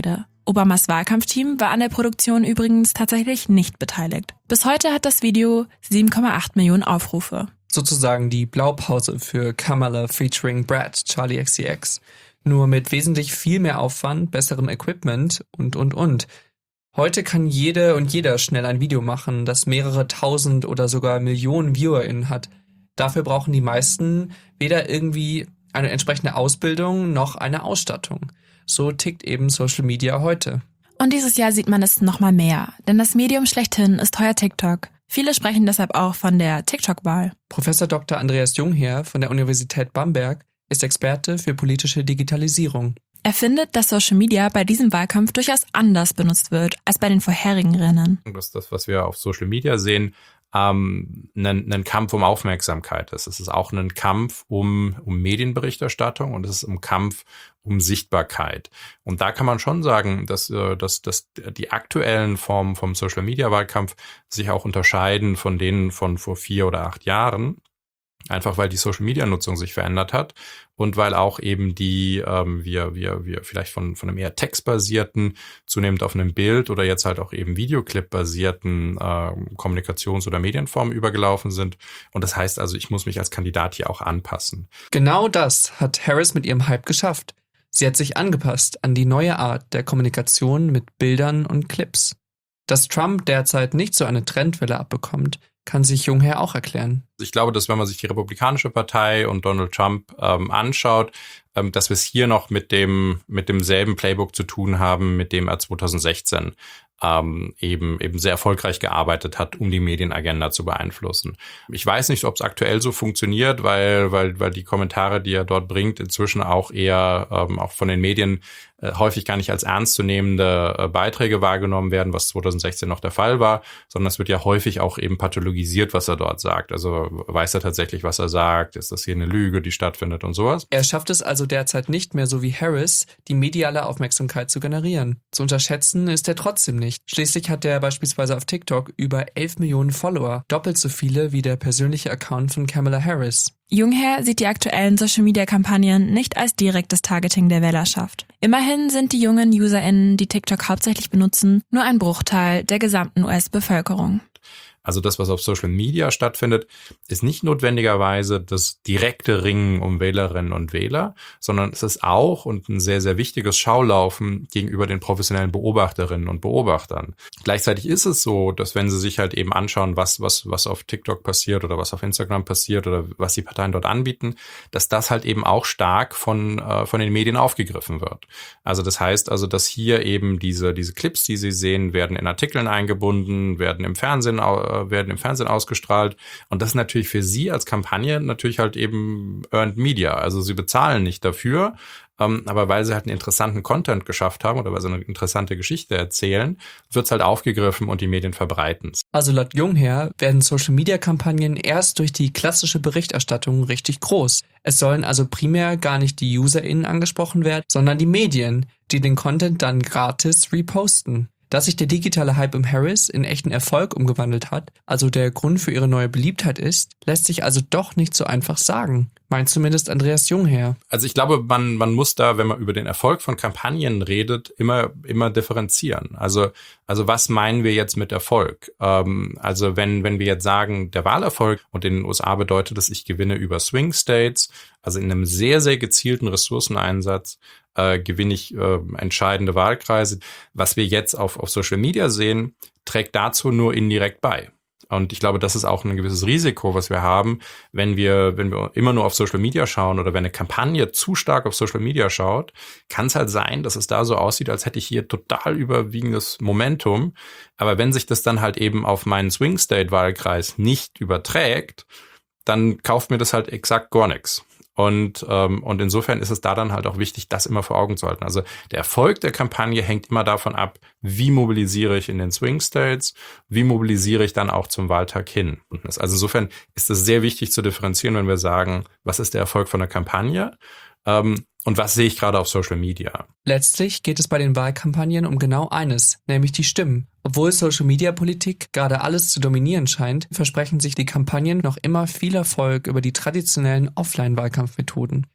Obamas Wahlkampfteam war an der Produktion übrigens tatsächlich nicht beteiligt. Bis heute hat das Video sieben Komma acht Millionen Aufrufe. Sozusagen die Blaupause für Kamala featuring Brad, Charlie X C X. Nur mit wesentlich viel mehr Aufwand, besserem Equipment und, und, und. Heute kann jede und jeder schnell ein Video machen, das mehrere tausend oder sogar Millionen ViewerInnen hat. Dafür brauchen die meisten weder irgendwie eine entsprechende Ausbildung noch eine Ausstattung. So tickt eben Social Media heute. Und dieses Jahr sieht man es noch mal mehr, denn das Medium schlechthin ist heuer TikTok. Viele sprechen deshalb auch von der TikTok-Wahl. Professor Doktor Andreas Jungherr von der Universität Bamberg ist Experte für politische Digitalisierung. Er findet, dass Social Media bei diesem Wahlkampf durchaus anders benutzt wird als bei den vorherigen Rennen. Das ist das, was wir auf Social Media sehen, ähm, ein, ein Kampf um Aufmerksamkeit ist. Es ist auch ein Kampf um, um Medienberichterstattung und es ist ein Kampf um Sichtbarkeit. Und da kann man schon sagen, dass, dass, dass die aktuellen Formen vom Social-Media-Wahlkampf sich auch unterscheiden von denen von vor vier oder acht Jahren. Einfach weil die Social-Media-Nutzung sich verändert hat und weil auch eben die, ähm, wir, wir, wir vielleicht von, von einem eher textbasierten, zunehmend auf einem Bild oder jetzt halt auch eben Videoclip-basierten äh, Kommunikations- oder Medienformen übergelaufen sind. Und das heißt also, ich muss mich als Kandidat hier auch anpassen. Genau das hat Harris mit ihrem Hype geschafft. Sie hat sich angepasst an die neue Art der Kommunikation mit Bildern und Clips. Dass Trump derzeit nicht so eine Trendwelle abbekommt, kann sich Jungherr auch erklären. Ich glaube, dass wenn man sich die Republikanische Partei und Donald Trump ähm, anschaut, ähm, dass wir es hier noch mit dem mit demselben Playbook zu tun haben, mit dem er zwanzig sechzehn ähm, eben eben sehr erfolgreich gearbeitet hat, um die Medienagenda zu beeinflussen. Ich weiß nicht, ob es aktuell so funktioniert, weil weil weil die Kommentare, die er dort bringt, inzwischen auch eher ähm, auch von den Medien äh, häufig gar nicht als ernstzunehmende äh, Beiträge wahrgenommen werden, was zwanzig sechzehn noch der Fall war, sondern es wird ja häufig auch eben pathologisiert, was er dort sagt. Also weiß er tatsächlich, was er sagt? Ist das hier eine Lüge, die stattfindet und sowas? Er schafft es also derzeit nicht mehr, so wie Harris, die mediale Aufmerksamkeit zu generieren. Zu unterschätzen ist er trotzdem nicht. Schließlich hat er beispielsweise auf TikTok über elf Millionen Follower, doppelt so viele wie der persönliche Account von Kamala Harris. Jungherr sieht die aktuellen Social-Media-Kampagnen nicht als direktes Targeting der Wählerschaft. Immerhin sind die jungen UserInnen, die TikTok hauptsächlich benutzen, nur ein Bruchteil der gesamten U S-Bevölkerung. Also das, was auf Social Media stattfindet, ist nicht notwendigerweise das direkte Ringen um Wählerinnen und Wähler, sondern es ist auch und ein sehr, sehr wichtiges Schaulaufen gegenüber den professionellen Beobachterinnen und Beobachtern. Gleichzeitig ist es so, dass wenn sie sich halt eben anschauen, was, was, was auf TikTok passiert oder was auf Instagram passiert oder was die Parteien dort anbieten, dass das halt eben auch stark von, äh, von den Medien aufgegriffen wird. Also das heißt also, dass hier eben diese, diese Clips, die Sie sehen, werden in Artikeln eingebunden, werden im Fernsehen werden im Fernsehen ausgestrahlt und das ist natürlich für Sie als Kampagne natürlich halt eben Earned Media, also Sie bezahlen nicht dafür, ähm, aber weil Sie halt einen interessanten Content geschafft haben oder weil Sie eine interessante Geschichte erzählen, wird es halt aufgegriffen und die Medien verbreiten es. Also laut Jungherr werden Social-Media-Kampagnen erst durch die klassische Berichterstattung richtig groß. Es sollen also primär gar nicht die UserInnen angesprochen werden, sondern die Medien, die den Content dann gratis reposten. Dass sich der digitale Hype um Harris in echten Erfolg umgewandelt hat, also der Grund für ihre neue Beliebtheit ist, lässt sich also doch nicht so einfach sagen. Meint zumindest Andreas Jungherr. Also ich glaube, man, man muss da, wenn man über den Erfolg von Kampagnen redet, immer, immer differenzieren. Also, also was meinen wir jetzt mit Erfolg? Ähm, also wenn, wenn wir jetzt sagen, der Wahlerfolg und in den U S A bedeutet es, ich gewinne über Swing States, also in einem sehr, sehr gezielten Ressourceneinsatz, äh, gewinne ich äh, entscheidende Wahlkreise. Was wir jetzt auf, auf Social Media sehen, trägt dazu nur indirekt bei. Und ich glaube, das ist auch ein gewisses Risiko, was wir haben, wenn wir, wenn wir immer nur auf Social Media schauen oder wenn eine Kampagne zu stark auf Social Media schaut, kann es halt sein, dass es da so aussieht, als hätte ich hier total überwiegendes Momentum. Aber wenn sich das dann halt eben auf meinen Swing State Wahlkreis nicht überträgt, dann kauft mir das halt exakt gar nichts. Und, ähm, und insofern ist es da dann halt auch wichtig, das immer vor Augen zu halten. Also der Erfolg der Kampagne hängt immer davon ab, wie mobilisiere ich in den Swing States, wie mobilisiere ich dann auch zum Wahltag hin. Also insofern ist es sehr wichtig zu differenzieren, wenn wir sagen, was ist der Erfolg von einer Kampagne ähm, und was sehe ich gerade auf Social Media. Letztlich geht es bei den Wahlkampagnen um genau eines, nämlich die Stimmen. Obwohl Social-Media-Politik gerade alles zu dominieren scheint, versprechen sich die Kampagnen noch immer viel Erfolg über die traditionellen Offline-Wahlkampfmethoden.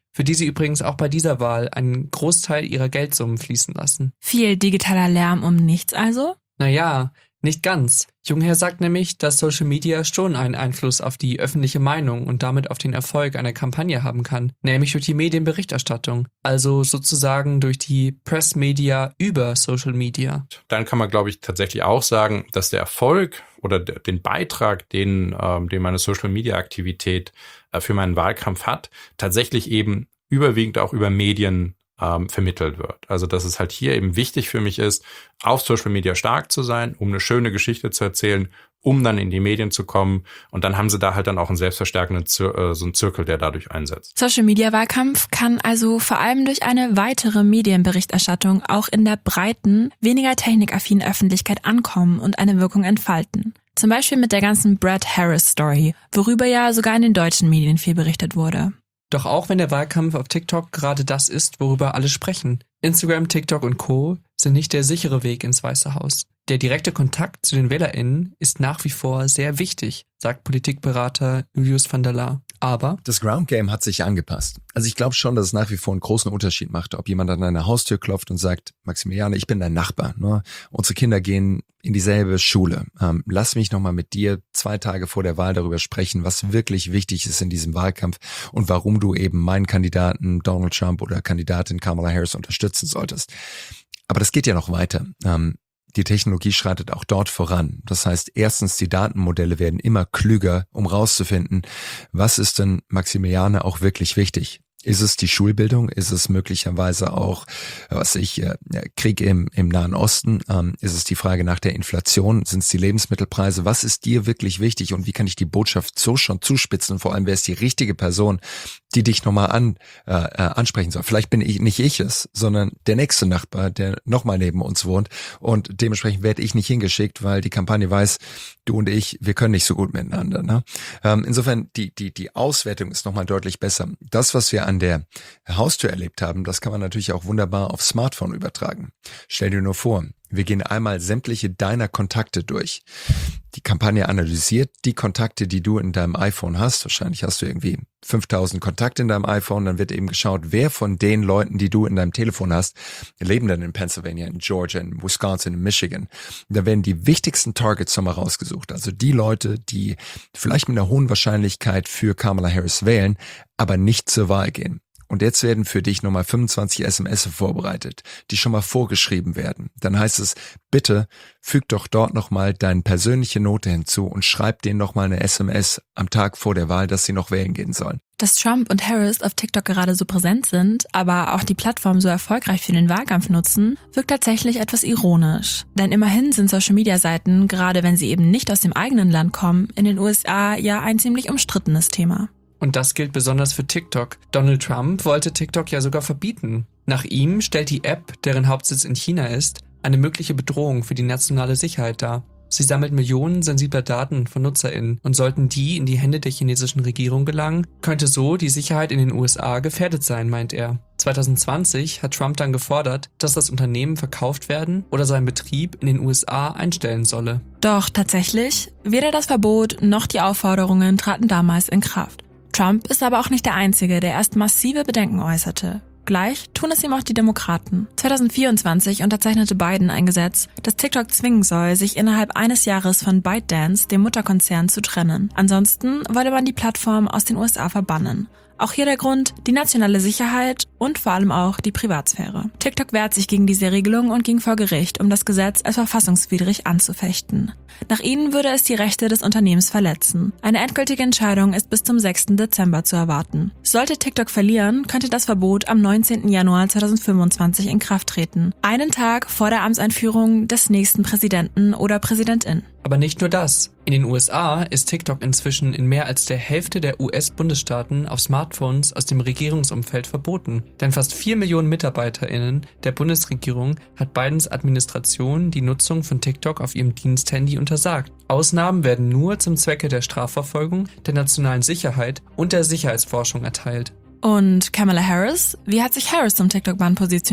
für die sie übrigens auch bei dieser Wahl einen Großteil ihrer Geldsummen fließen lassen. Viel digitaler Lärm um nichts also? Naja, nicht ganz. Jungherr sagt nämlich, dass Social Media schon einen Einfluss auf die öffentliche Meinung und damit auf den Erfolg einer Kampagne haben kann, nämlich durch die Medienberichterstattung, also sozusagen durch die Pressmedia über Social Media. Dann kann man, glaube ich, tatsächlich auch sagen, dass der Erfolg oder den Beitrag, den, ähm, den meine Social Media Aktivität äh, für meinen Wahlkampf hat, tatsächlich eben überwiegend auch über Medien Ähm, vermittelt wird. Also dass es halt hier eben wichtig für mich ist, auf Social Media stark zu sein, um eine schöne Geschichte zu erzählen, um dann in die Medien zu kommen. Und dann haben sie da halt dann auch einen selbstverstärkenden Zir- äh, so einen Zirkel, der dadurch einsetzt. Social-Media-Wahlkampf kann also vor allem durch eine weitere Medienberichterstattung auch in der breiten, weniger technikaffinen Öffentlichkeit ankommen und eine Wirkung entfalten. Zum Beispiel mit der ganzen Brad Harris-Story, worüber ja sogar in den deutschen Medien viel berichtet wurde. Doch auch wenn der Wahlkampf auf TikTok gerade das ist, worüber alle sprechen. Instagram, TikTok und Co. sind nicht der sichere Weg ins Weiße Haus. Der direkte Kontakt zu den WählerInnen ist nach wie vor sehr wichtig, sagt Politikberater Julius van der Laar. Aber das Ground Game hat sich angepasst. Also ich glaube schon, dass es nach wie vor einen großen Unterschied macht, ob jemand an deine Haustür klopft und sagt, Maximiliane, ich bin dein Nachbar. Ne? Unsere Kinder gehen in dieselbe Schule. Ähm, lass mich nochmal mit dir zwei Tage vor der Wahl darüber sprechen, was wirklich wichtig ist in diesem Wahlkampf und warum du eben meinen Kandidaten Donald Trump oder Kandidatin Kamala Harris unterstützen solltest. Aber das geht ja noch weiter. Ähm, Die Technologie schreitet auch dort voran. Das heißt, erstens, die Datenmodelle werden immer klüger, um rauszufinden, was ist denn Maximiliane auch wirklich wichtig? Ist es die Schulbildung? Ist es möglicherweise auch, was ich, äh, Krieg im, im Nahen Osten? Ähm, ist es die Frage nach der Inflation? Sind es die Lebensmittelpreise? Was ist dir wirklich wichtig und wie kann ich die Botschaft so schon zuspitzen? Und vor allem, wer ist die richtige Person, die dich nochmal an, äh, ansprechen soll? Vielleicht bin ich nicht ich es, sondern der nächste Nachbar, der nochmal neben uns wohnt. Und dementsprechend werde ich nicht hingeschickt, weil die Kampagne weiß, du und ich, wir können nicht so gut miteinander. Ne? Ähm, insofern, die, die, die Auswertung ist nochmal deutlich besser. Das, was wir an der Haustür erlebt haben, das kann man natürlich auch wunderbar aufs Smartphone übertragen. Stell dir nur vor, wir gehen einmal sämtliche deiner Kontakte durch. Die Kampagne analysiert die Kontakte, die du in deinem iPhone hast. Wahrscheinlich hast du irgendwie fünftausend Kontakte in deinem iPhone. Dann wird eben geschaut, wer von den Leuten, die du in deinem Telefon hast, leben denn in Pennsylvania, in Georgia, in Wisconsin, in Michigan. Da werden die wichtigsten Targets nochmal rausgesucht. Also die Leute, die vielleicht mit einer hohen Wahrscheinlichkeit für Kamala Harris wählen, aber nicht zur Wahl gehen. Und jetzt werden für dich nochmal fünfundzwanzig S M S vorbereitet, die schon mal vorgeschrieben werden. Dann heißt es, bitte füg doch dort nochmal deine persönliche Note hinzu und schreib denen nochmal eine S M S am Tag vor der Wahl, dass sie noch wählen gehen sollen. Dass Trump und Harris auf TikTok gerade so präsent sind, aber auch die Plattform so erfolgreich für den Wahlkampf nutzen, wirkt tatsächlich etwas ironisch. Denn immerhin sind Social-Media-Seiten, gerade wenn sie eben nicht aus dem eigenen Land kommen, in den U S A ja ein ziemlich umstrittenes Thema. Und das gilt besonders für TikTok. Donald Trump wollte TikTok ja sogar verbieten. Nach ihm stellt die App, deren Hauptsitz in China ist, eine mögliche Bedrohung für die nationale Sicherheit dar. Sie sammelt Millionen sensibler Daten von NutzerInnen und sollten die in die Hände der chinesischen Regierung gelangen, könnte so die Sicherheit in den U S A gefährdet sein, meint er. zwanzig zwanzig hat Trump dann gefordert, dass das Unternehmen verkauft werden oder seinen Betrieb in den U S A einstellen solle. Doch tatsächlich, weder das Verbot noch die Aufforderungen traten damals in Kraft. Trump ist aber auch nicht der Einzige, der erst massive Bedenken äußerte. Gleich tun es ihm auch die Demokraten. zwanzig vierundzwanzig unterzeichnete Biden ein Gesetz, das TikTok zwingen soll, sich innerhalb eines Jahres von ByteDance, dem Mutterkonzern, zu trennen. Ansonsten wolle man die Plattform aus den U S A verbannen. Auch hier der Grund, die nationale Sicherheit und vor allem auch die Privatsphäre. TikTok wehrt sich gegen diese Regelung und ging vor Gericht, um das Gesetz als verfassungswidrig anzufechten. Nach ihnen würde es die Rechte des Unternehmens verletzen. Eine endgültige Entscheidung ist bis zum sechsten Dezember zu erwarten. Sollte TikTok verlieren, könnte das Verbot am neunzehnten Januar zweitausendfünfundzwanzig in Kraft treten. Einen Tag vor der Amtseinführung des nächsten Präsidenten oder Präsidentin. Aber nicht nur das. In den U S A ist TikTok inzwischen in mehr als der Hälfte der U S-Bundesstaaten auf Smartphones aus dem Regierungsumfeld verboten. Denn fast vier Millionen MitarbeiterInnen der Bundesregierung hat Bidens Administration die Nutzung von TikTok auf ihrem Diensthandy untersagt. Ausnahmen werden nur zum Zwecke der Strafverfolgung, der nationalen Sicherheit und der Sicherheitsforschung erteilt. Und Kamala Harris? Wie hat sich Harris zum TikTok-Ban positioniert?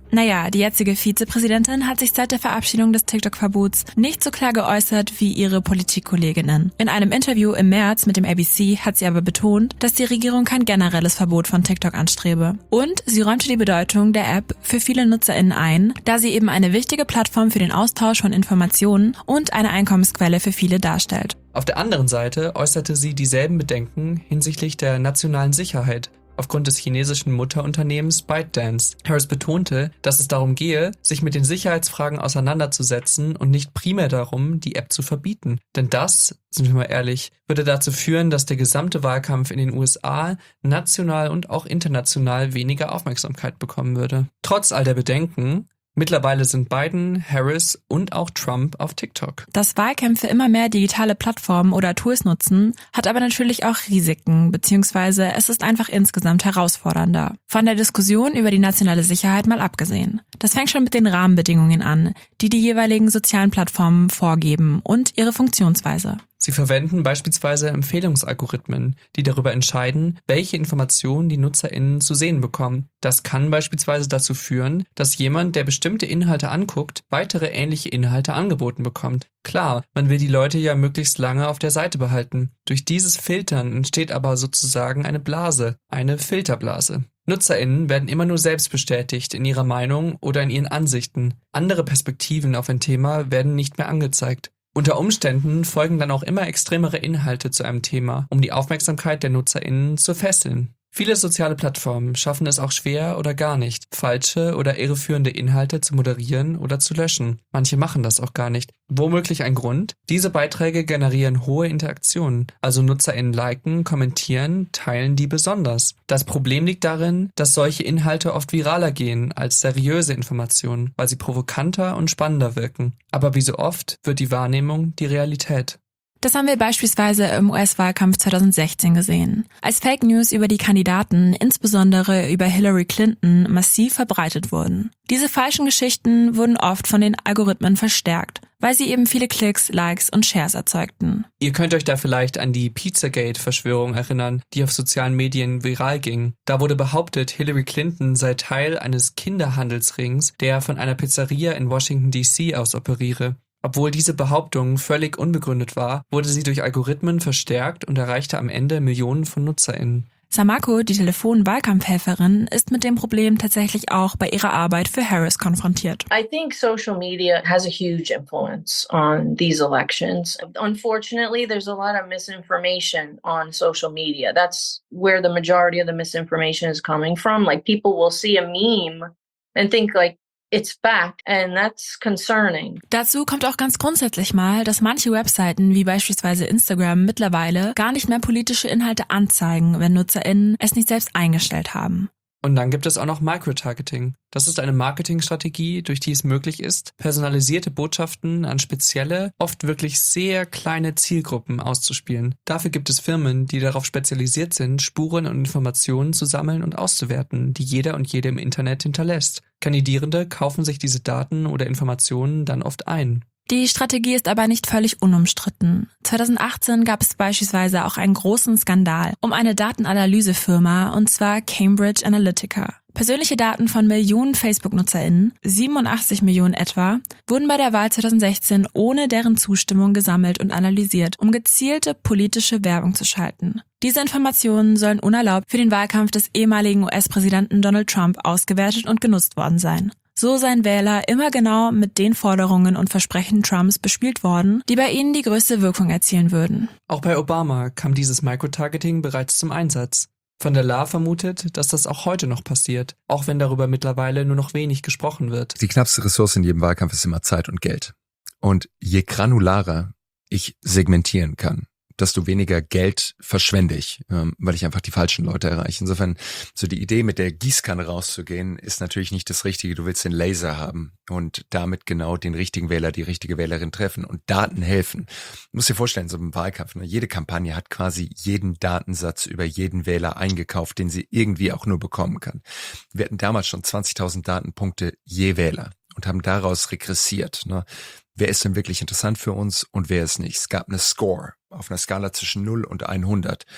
Naja, die jetzige Vizepräsidentin hat sich seit der Verabschiedung des TikTok-Verbots nicht so klar geäußert wie ihre Politikkolleginnen. In einem Interview im März mit dem A B C hat sie aber betont, dass die Regierung kein generelles Verbot von TikTok anstrebe. Und sie räumte die Bedeutung der App für viele NutzerInnen ein, da sie eben eine wichtige Plattform für den Austausch von Informationen und eine Einkommensquelle für viele darstellt. Auf der anderen Seite äußerte sie dieselben Bedenken hinsichtlich der nationalen Sicherheit aufgrund des chinesischen Mutterunternehmens ByteDance. Harris betonte, dass es darum gehe, sich mit den Sicherheitsfragen auseinanderzusetzen und nicht primär darum, die App zu verbieten. Denn das, sind wir mal ehrlich, würde dazu führen, dass der gesamte Wahlkampf in den U S A national und auch international weniger Aufmerksamkeit bekommen würde. Trotz all der Bedenken, mittlerweile sind Biden, Harris und auch Trump auf TikTok. Dass Wahlkämpfe immer mehr digitale Plattformen oder Tools nutzen, hat aber natürlich auch Risiken, beziehungsweise es ist einfach insgesamt herausfordernder. Von der Diskussion über die nationale Sicherheit mal abgesehen. Das fängt schon mit den Rahmenbedingungen an, die die jeweiligen sozialen Plattformen vorgeben und ihre Funktionsweise. Sie verwenden beispielsweise Empfehlungsalgorithmen, die darüber entscheiden, welche Informationen die NutzerInnen zu sehen bekommen. Das kann beispielsweise dazu führen, dass jemand, der bestimmte Inhalte anguckt, weitere ähnliche Inhalte angeboten bekommt. Klar, man will die Leute ja möglichst lange auf der Seite behalten. Durch dieses Filtern entsteht aber sozusagen eine Blase, eine Filterblase. NutzerInnen werden immer nur selbst bestätigt in ihrer Meinung oder in ihren Ansichten. Andere Perspektiven auf ein Thema werden nicht mehr angezeigt. Unter Umständen folgen dann auch immer extremere Inhalte zu einem Thema, um die Aufmerksamkeit der NutzerInnen zu fesseln. Viele soziale Plattformen schaffen es auch schwer oder gar nicht, falsche oder irreführende Inhalte zu moderieren oder zu löschen. Manche machen das auch gar nicht. Womöglich ein Grund? Diese Beiträge generieren hohe Interaktionen, also NutzerInnen liken, kommentieren, teilen die besonders. Das Problem liegt darin, dass solche Inhalte oft viraler gehen als seriöse Informationen, weil sie provokanter und spannender wirken. Aber wie so oft wird die Wahrnehmung die Realität. Das haben wir beispielsweise im U S-Wahlkampf zwanzig sechzehn gesehen, als Fake News über die Kandidaten, insbesondere über Hillary Clinton, massiv verbreitet wurden. Diese falschen Geschichten wurden oft von den Algorithmen verstärkt, weil sie eben viele Klicks, Likes und Shares erzeugten. Ihr könnt euch da vielleicht an die Pizzagate-Verschwörung erinnern, die auf sozialen Medien viral ging. Da wurde behauptet, Hillary Clinton sei Teil eines Kinderhandelsrings, der von einer Pizzeria in Washington D C aus operiere. Obwohl diese Behauptung völlig unbegründet war, wurde sie durch Algorithmen verstärkt und erreichte am Ende Millionen von NutzerInnen. Samako, die Telefon-Wahlkampfhelferin, ist mit dem Problem tatsächlich auch bei ihrer Arbeit für Harris konfrontiert. I think social media has a huge influence on these elections. Unfortunately, there's a lot of misinformation on social media. That's where the majority of the misinformation is coming from. Like, people will see a meme and think like, it's fact, and that's concerning. Dazu kommt auch ganz grundsätzlich mal, dass manche Webseiten wie beispielsweise Instagram mittlerweile gar nicht mehr politische Inhalte anzeigen, wenn NutzerInnen es nicht selbst eingestellt haben. Und dann gibt es auch noch Microtargeting. Das ist eine Marketingstrategie, durch die es möglich ist, personalisierte Botschaften an spezielle, oft wirklich sehr kleine Zielgruppen auszuspielen. Dafür gibt es Firmen, die darauf spezialisiert sind, Spuren und Informationen zu sammeln und auszuwerten, die jeder und jede im Internet hinterlässt. Kandidierende kaufen sich diese Daten oder Informationen dann oft ein. Die Strategie ist aber nicht völlig unumstritten. zwanzig achtzehn gab es beispielsweise auch einen großen Skandal um eine Datenanalysefirma, und zwar Cambridge Analytica. Persönliche Daten von Millionen Facebook-NutzerInnen, siebenundachtzig Millionen etwa, wurden bei der Wahl zwanzig sechzehn ohne deren Zustimmung gesammelt und analysiert, um gezielte politische Werbung zu schalten. Diese Informationen sollen unerlaubt für den Wahlkampf des ehemaligen U S-Präsidenten Donald Trump ausgewertet und genutzt worden sein. So seien Wähler immer genau mit den Forderungen und Versprechen Trumps bespielt worden, die bei ihnen die größte Wirkung erzielen würden. Auch bei Obama kam dieses Microtargeting bereits zum Einsatz. Van der Laar vermutet, dass das auch heute noch passiert, auch wenn darüber mittlerweile nur noch wenig gesprochen wird. Die knappste Ressource in jedem Wahlkampf ist immer Zeit und Geld. Und je granularer ich segmentieren kann, desto weniger Geld verschwende ich, weil ich einfach die falschen Leute erreiche. Insofern, so die Idee, mit der Gießkanne rauszugehen, ist natürlich nicht das Richtige. Du willst den Laser haben und damit genau den richtigen Wähler, die richtige Wählerin treffen und Daten helfen. Du musst dir vorstellen, so im Wahlkampf, ne, jede Kampagne hat quasi jeden Datensatz über jeden Wähler eingekauft, den sie irgendwie auch nur bekommen kann. Wir hatten damals schon zwanzigtausend Datenpunkte je Wähler und haben daraus regressiert, ne? Wer ist denn wirklich interessant für uns und wer ist nicht? Es gab eine Score auf einer Skala zwischen null und hundert.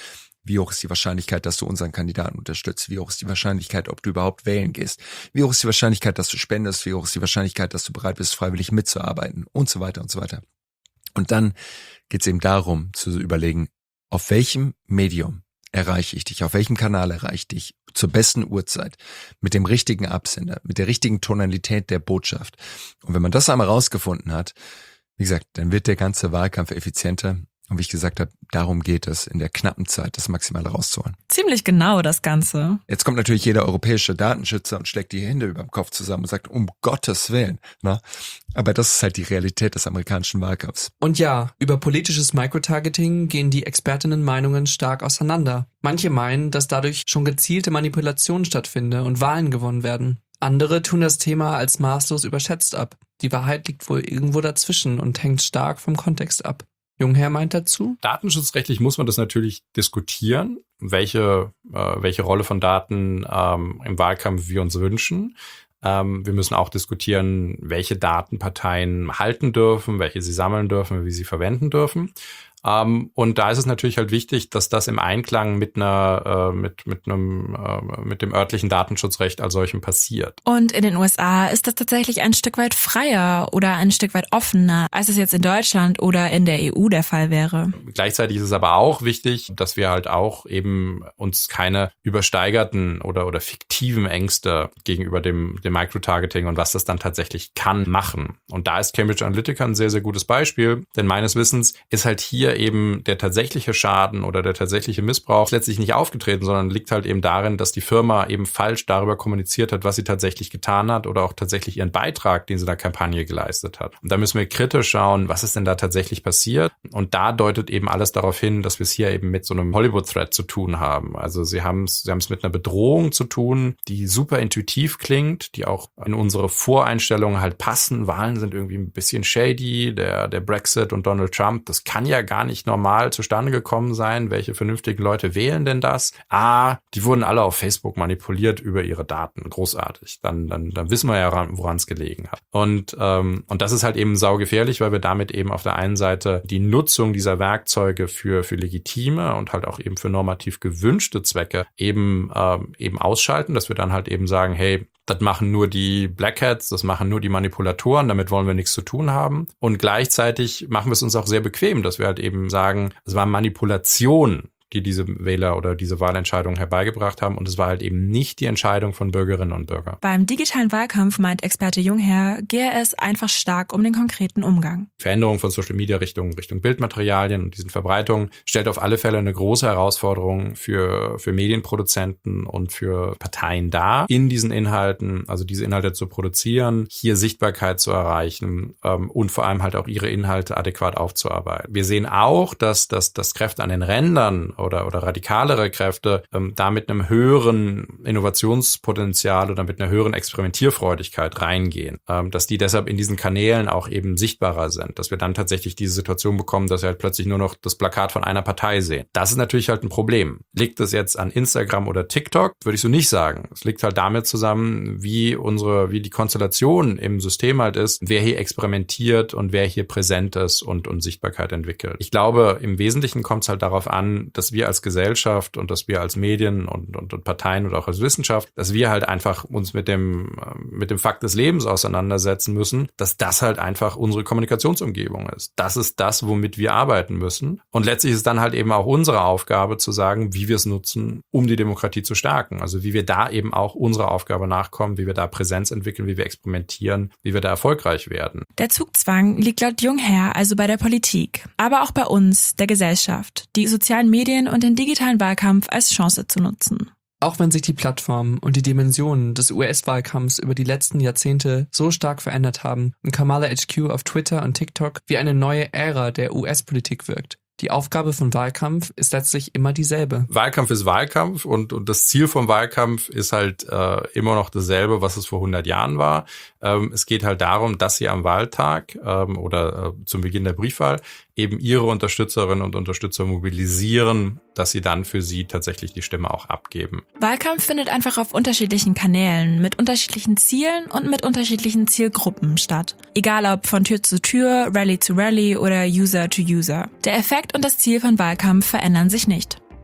Wie hoch ist die Wahrscheinlichkeit, dass du unseren Kandidaten unterstützt? Wie hoch ist die Wahrscheinlichkeit, ob du überhaupt wählen gehst? Wie hoch ist die Wahrscheinlichkeit, dass du spendest? Wie hoch ist die Wahrscheinlichkeit, dass du bereit bist, freiwillig mitzuarbeiten? Und so weiter und so weiter. Und dann geht es eben darum, zu überlegen, auf welchem Medium erreiche ich dich, auf welchem Kanal erreiche ich dich, zur besten Uhrzeit, mit dem richtigen Absender, mit der richtigen Tonalität der Botschaft. Und wenn man das einmal rausgefunden hat, wie gesagt, dann wird der ganze Wahlkampf effizienter. Und wie ich gesagt habe, darum geht es, in der knappen Zeit das Maximale rauszuholen. Ziemlich genau das Ganze. Jetzt kommt natürlich jeder europäische Datenschützer und schlägt die Hände über dem Kopf zusammen und sagt, um Gottes Willen. Na? Aber das ist halt die Realität des amerikanischen Wahlkampfs. Und ja, über politisches Microtargeting gehen die Expertinnen-Meinungen stark auseinander. Manche meinen, dass dadurch schon gezielte Manipulation stattfinde und Wahlen gewonnen werden. Andere tun das Thema als maßlos überschätzt ab. Die Wahrheit liegt wohl irgendwo dazwischen und hängt stark vom Kontext ab. Jungherr meint dazu: Datenschutzrechtlich muss man das natürlich diskutieren, welche, äh, welche Rolle von Daten ähm, im Wahlkampf wir uns wünschen. Ähm, wir müssen auch diskutieren, welche Daten Parteien halten dürfen, welche sie sammeln dürfen, wie sie verwenden dürfen. Um, und da ist es natürlich halt wichtig, dass das im Einklang mit einer, äh, mit, mit einem, äh, mit dem örtlichen Datenschutzrecht als solchem passiert. Und in den U S A ist das tatsächlich ein Stück weit freier oder ein Stück weit offener, als es jetzt in Deutschland oder in der E U der Fall wäre. Gleichzeitig ist es aber auch wichtig, dass wir halt auch eben uns keine übersteigerten oder, oder fiktiven Ängste gegenüber dem, dem Microtargeting und was das dann tatsächlich kann machen. Und da ist Cambridge Analytica ein sehr, sehr gutes Beispiel, denn meines Wissens ist halt hier eben der tatsächliche Schaden oder der tatsächliche Missbrauch letztlich nicht aufgetreten, sondern liegt halt eben darin, dass die Firma eben falsch darüber kommuniziert hat, was sie tatsächlich getan hat oder auch tatsächlich ihren Beitrag, den sie in der Kampagne geleistet hat. Und da müssen wir kritisch schauen, was ist denn da tatsächlich passiert? Und da deutet eben alles darauf hin, dass wir es hier eben mit so einem Hollywood-Threat zu tun haben. Also sie haben es, sie haben es mit einer Bedrohung zu tun, die super intuitiv klingt, die auch in unsere Voreinstellungen halt passen. Wahlen sind irgendwie ein bisschen shady, der, der Brexit und Donald Trump, das kann ja gar nicht normal zustande gekommen sein. Welche vernünftigen Leute wählen denn das? Ah, die wurden alle auf Facebook manipuliert über ihre Daten. Großartig. Dann, dann, dann wissen wir ja, woran es gelegen hat. Und, ähm, und das ist halt eben saugefährlich, weil wir damit eben auf der einen Seite die Nutzung dieser Werkzeuge für, für legitime und halt auch eben für normativ gewünschte Zwecke eben, ähm, eben ausschalten, dass wir dann halt eben sagen, hey, das machen nur die Black Hats, das machen nur die Manipulatoren, damit wollen wir nichts zu tun haben. Und gleichzeitig machen wir es uns auch sehr bequem, dass wir halt eben sagen, es war Manipulation, die diese Wähler oder diese Wahlentscheidung herbeigebracht haben. Und es war halt eben nicht die Entscheidung von Bürgerinnen und Bürgern. Beim digitalen Wahlkampf, meint Experte Jungherr, gehe es einfach stark um den konkreten Umgang. Veränderung von Social Media Richtung, Richtung Bildmaterialien und diesen Verbreitungen stellt auf alle Fälle eine große Herausforderung für, für Medienproduzenten und für Parteien dar, in diesen Inhalten, also diese Inhalte zu produzieren, hier Sichtbarkeit zu erreichen ähm, und vor allem halt auch ihre Inhalte adäquat aufzuarbeiten. Wir sehen auch, dass, dass, dass Kräfte an den Rändern oder, oder radikalere Kräfte ähm, da mit einem höheren Innovationspotenzial oder mit einer höheren Experimentierfreudigkeit reingehen, ähm, dass die deshalb in diesen Kanälen auch eben sichtbarer sind, dass wir dann tatsächlich diese Situation bekommen, dass wir halt plötzlich nur noch das Plakat von einer Partei sehen. Das ist natürlich halt ein Problem. Liegt es jetzt an Instagram oder TikTok? Würde ich so nicht sagen. Es liegt halt damit zusammen, wie unsere, wie die Konstellation im System halt ist, wer hier experimentiert und wer hier präsent ist und, und Sichtbarkeit entwickelt. Ich glaube, im Wesentlichen kommt es halt darauf an, dass wir als Gesellschaft und dass wir als Medien und, und, und Parteien oder auch als Wissenschaft, dass wir halt einfach uns mit dem, mit dem Fakt des Lebens auseinandersetzen müssen, dass das halt einfach unsere Kommunikationsumgebung ist. Das ist das, womit wir arbeiten müssen. Und letztlich ist dann halt eben auch unsere Aufgabe zu sagen, wie wir es nutzen, um die Demokratie zu stärken. Also wie wir da eben auch unserer Aufgabe nachkommen, wie wir da Präsenz entwickeln, wie wir experimentieren, wie wir da erfolgreich werden. Der Zugzwang liegt laut Jungherr also bei der Politik, aber auch bei uns, der Gesellschaft, die sozialen Medien und den digitalen Wahlkampf als Chance zu nutzen. Auch wenn sich die Plattformen und die Dimensionen des U S-Wahlkampfs über die letzten Jahrzehnte so stark verändert haben und Kamala H Q auf Twitter und TikTok wie eine neue Ära der U S-Politik wirkt. Die Aufgabe von Wahlkampf ist letztlich immer dieselbe. Wahlkampf ist Wahlkampf und, und das Ziel vom Wahlkampf ist halt äh, immer noch dasselbe, was es vor hundert Jahren war. Ähm, es geht halt darum, dass Sie am Wahltag ähm, oder äh, zum Beginn der Briefwahl eben Ihre Unterstützerinnen und Unterstützer mobilisieren, dass sie dann für Sie tatsächlich die Stimme auch abgeben. Wahlkampf findet einfach auf unterschiedlichen Kanälen, mit unterschiedlichen Zielen und mit unterschiedlichen Zielgruppen statt. Egal ob von Tür zu Tür, Rally zu Rally oder User to User. Der Effekt und das Ziel von Wahlkampf verändern sich nicht.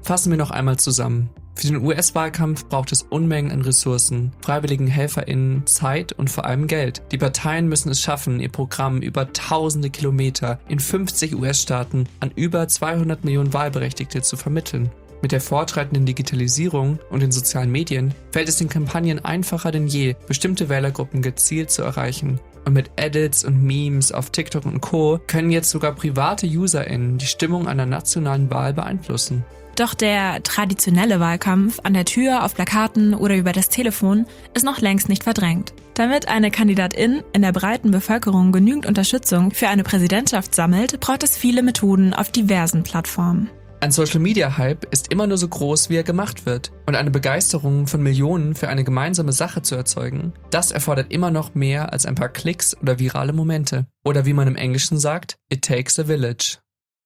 Fassen wir noch einmal zusammen. Für den U S-Wahlkampf braucht es Unmengen an Ressourcen, freiwilligen HelferInnen, Zeit und vor allem Geld. Die Parteien müssen es schaffen, ihr Programm über tausende Kilometer in fünfzig U S-Staaten an über zweihundert Millionen Wahlberechtigte zu vermitteln. Mit der fortschreitenden Digitalisierung und den sozialen Medien fällt es den Kampagnen einfacher denn je, bestimmte Wählergruppen gezielt zu erreichen. Und mit Edits und Memes auf TikTok und Co. können jetzt sogar private UserInnen die Stimmung einer nationalen Wahl beeinflussen. Doch der traditionelle Wahlkampf an der Tür, auf Plakaten oder über das Telefon ist noch längst nicht verdrängt. Damit eine Kandidatin in der breiten Bevölkerung genügend Unterstützung für eine Präsidentschaft sammelt, braucht es viele Methoden auf diversen Plattformen. Ein Social-Media-Hype ist immer nur so groß, wie er gemacht wird. Und eine Begeisterung von Millionen für eine gemeinsame Sache zu erzeugen, das erfordert immer noch mehr als ein paar Klicks oder virale Momente. Oder wie man im Englischen sagt, it takes a village.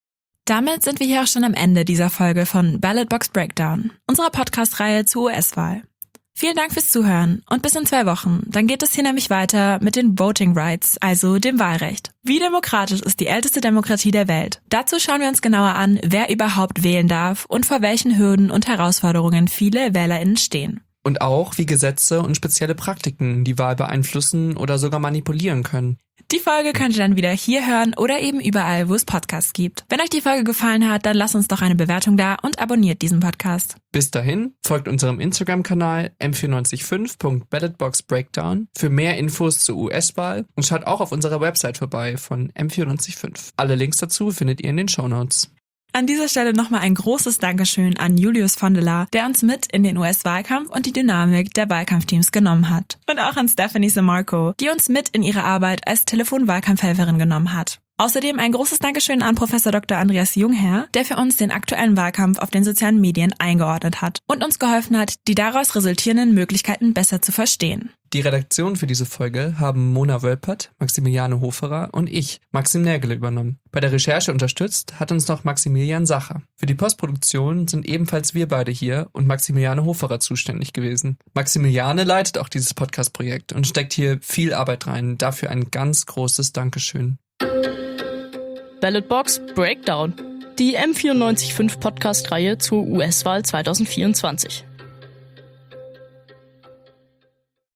Damit sind wir hier auch schon am Ende dieser Folge von Ballot Box Breakdown, unserer Podcast-Reihe zur U S-Wahl. Vielen Dank fürs Zuhören und bis in zwei Wochen. Dann geht es hier nämlich weiter mit den Voting Rights, also dem Wahlrecht. Wie demokratisch ist die älteste Demokratie der Welt? Dazu schauen wir uns genauer an, wer überhaupt wählen darf und vor welchen Hürden und Herausforderungen viele WählerInnen stehen. Und auch, wie Gesetze und spezielle Praktiken die Wahl beeinflussen oder sogar manipulieren können. Die Folge könnt ihr dann wieder hier hören oder eben überall, wo es Podcasts gibt. Wenn euch die Folge gefallen hat, dann lasst uns doch eine Bewertung da und abonniert diesen Podcast. Bis dahin, folgt unserem Instagram-Kanal m vier neun fünf punkt ballotbox breakdown für mehr Infos zur U S-Wahl und schaut auch auf unserer Website vorbei von m vier neun fünf. Alle Links dazu findet ihr in den Shownotes. An dieser Stelle nochmal ein großes Dankeschön an Julius von der Laar, der uns mit in den U S-Wahlkampf und die Dynamik der Wahlkampfteams genommen hat. Und auch an Stephanie Samarco, die uns mit in ihre Arbeit als Telefonwahlkampfhelferin genommen hat. Außerdem ein großes Dankeschön an Professor Doktor Andreas Jungherr, der für uns den aktuellen Wahlkampf auf den sozialen Medien eingeordnet hat und uns geholfen hat, die daraus resultierenden Möglichkeiten besser zu verstehen. Die Redaktion für diese Folge haben Mona Wölpert, Maximiliane Hoferer und ich, Maxim Nägele, übernommen. Bei der Recherche unterstützt hat uns noch Maximilian Sacher. Für die Postproduktion sind ebenfalls wir beide hier und Maximiliane Hoferer zuständig gewesen. Maximiliane leitet auch dieses Podcast-Projekt und steckt hier viel Arbeit rein. Dafür ein ganz großes Dankeschön. Ballot Box Breakdown, die M vier neun fünf Podcast-Reihe zur U S-Wahl zwanzig vierundzwanzig.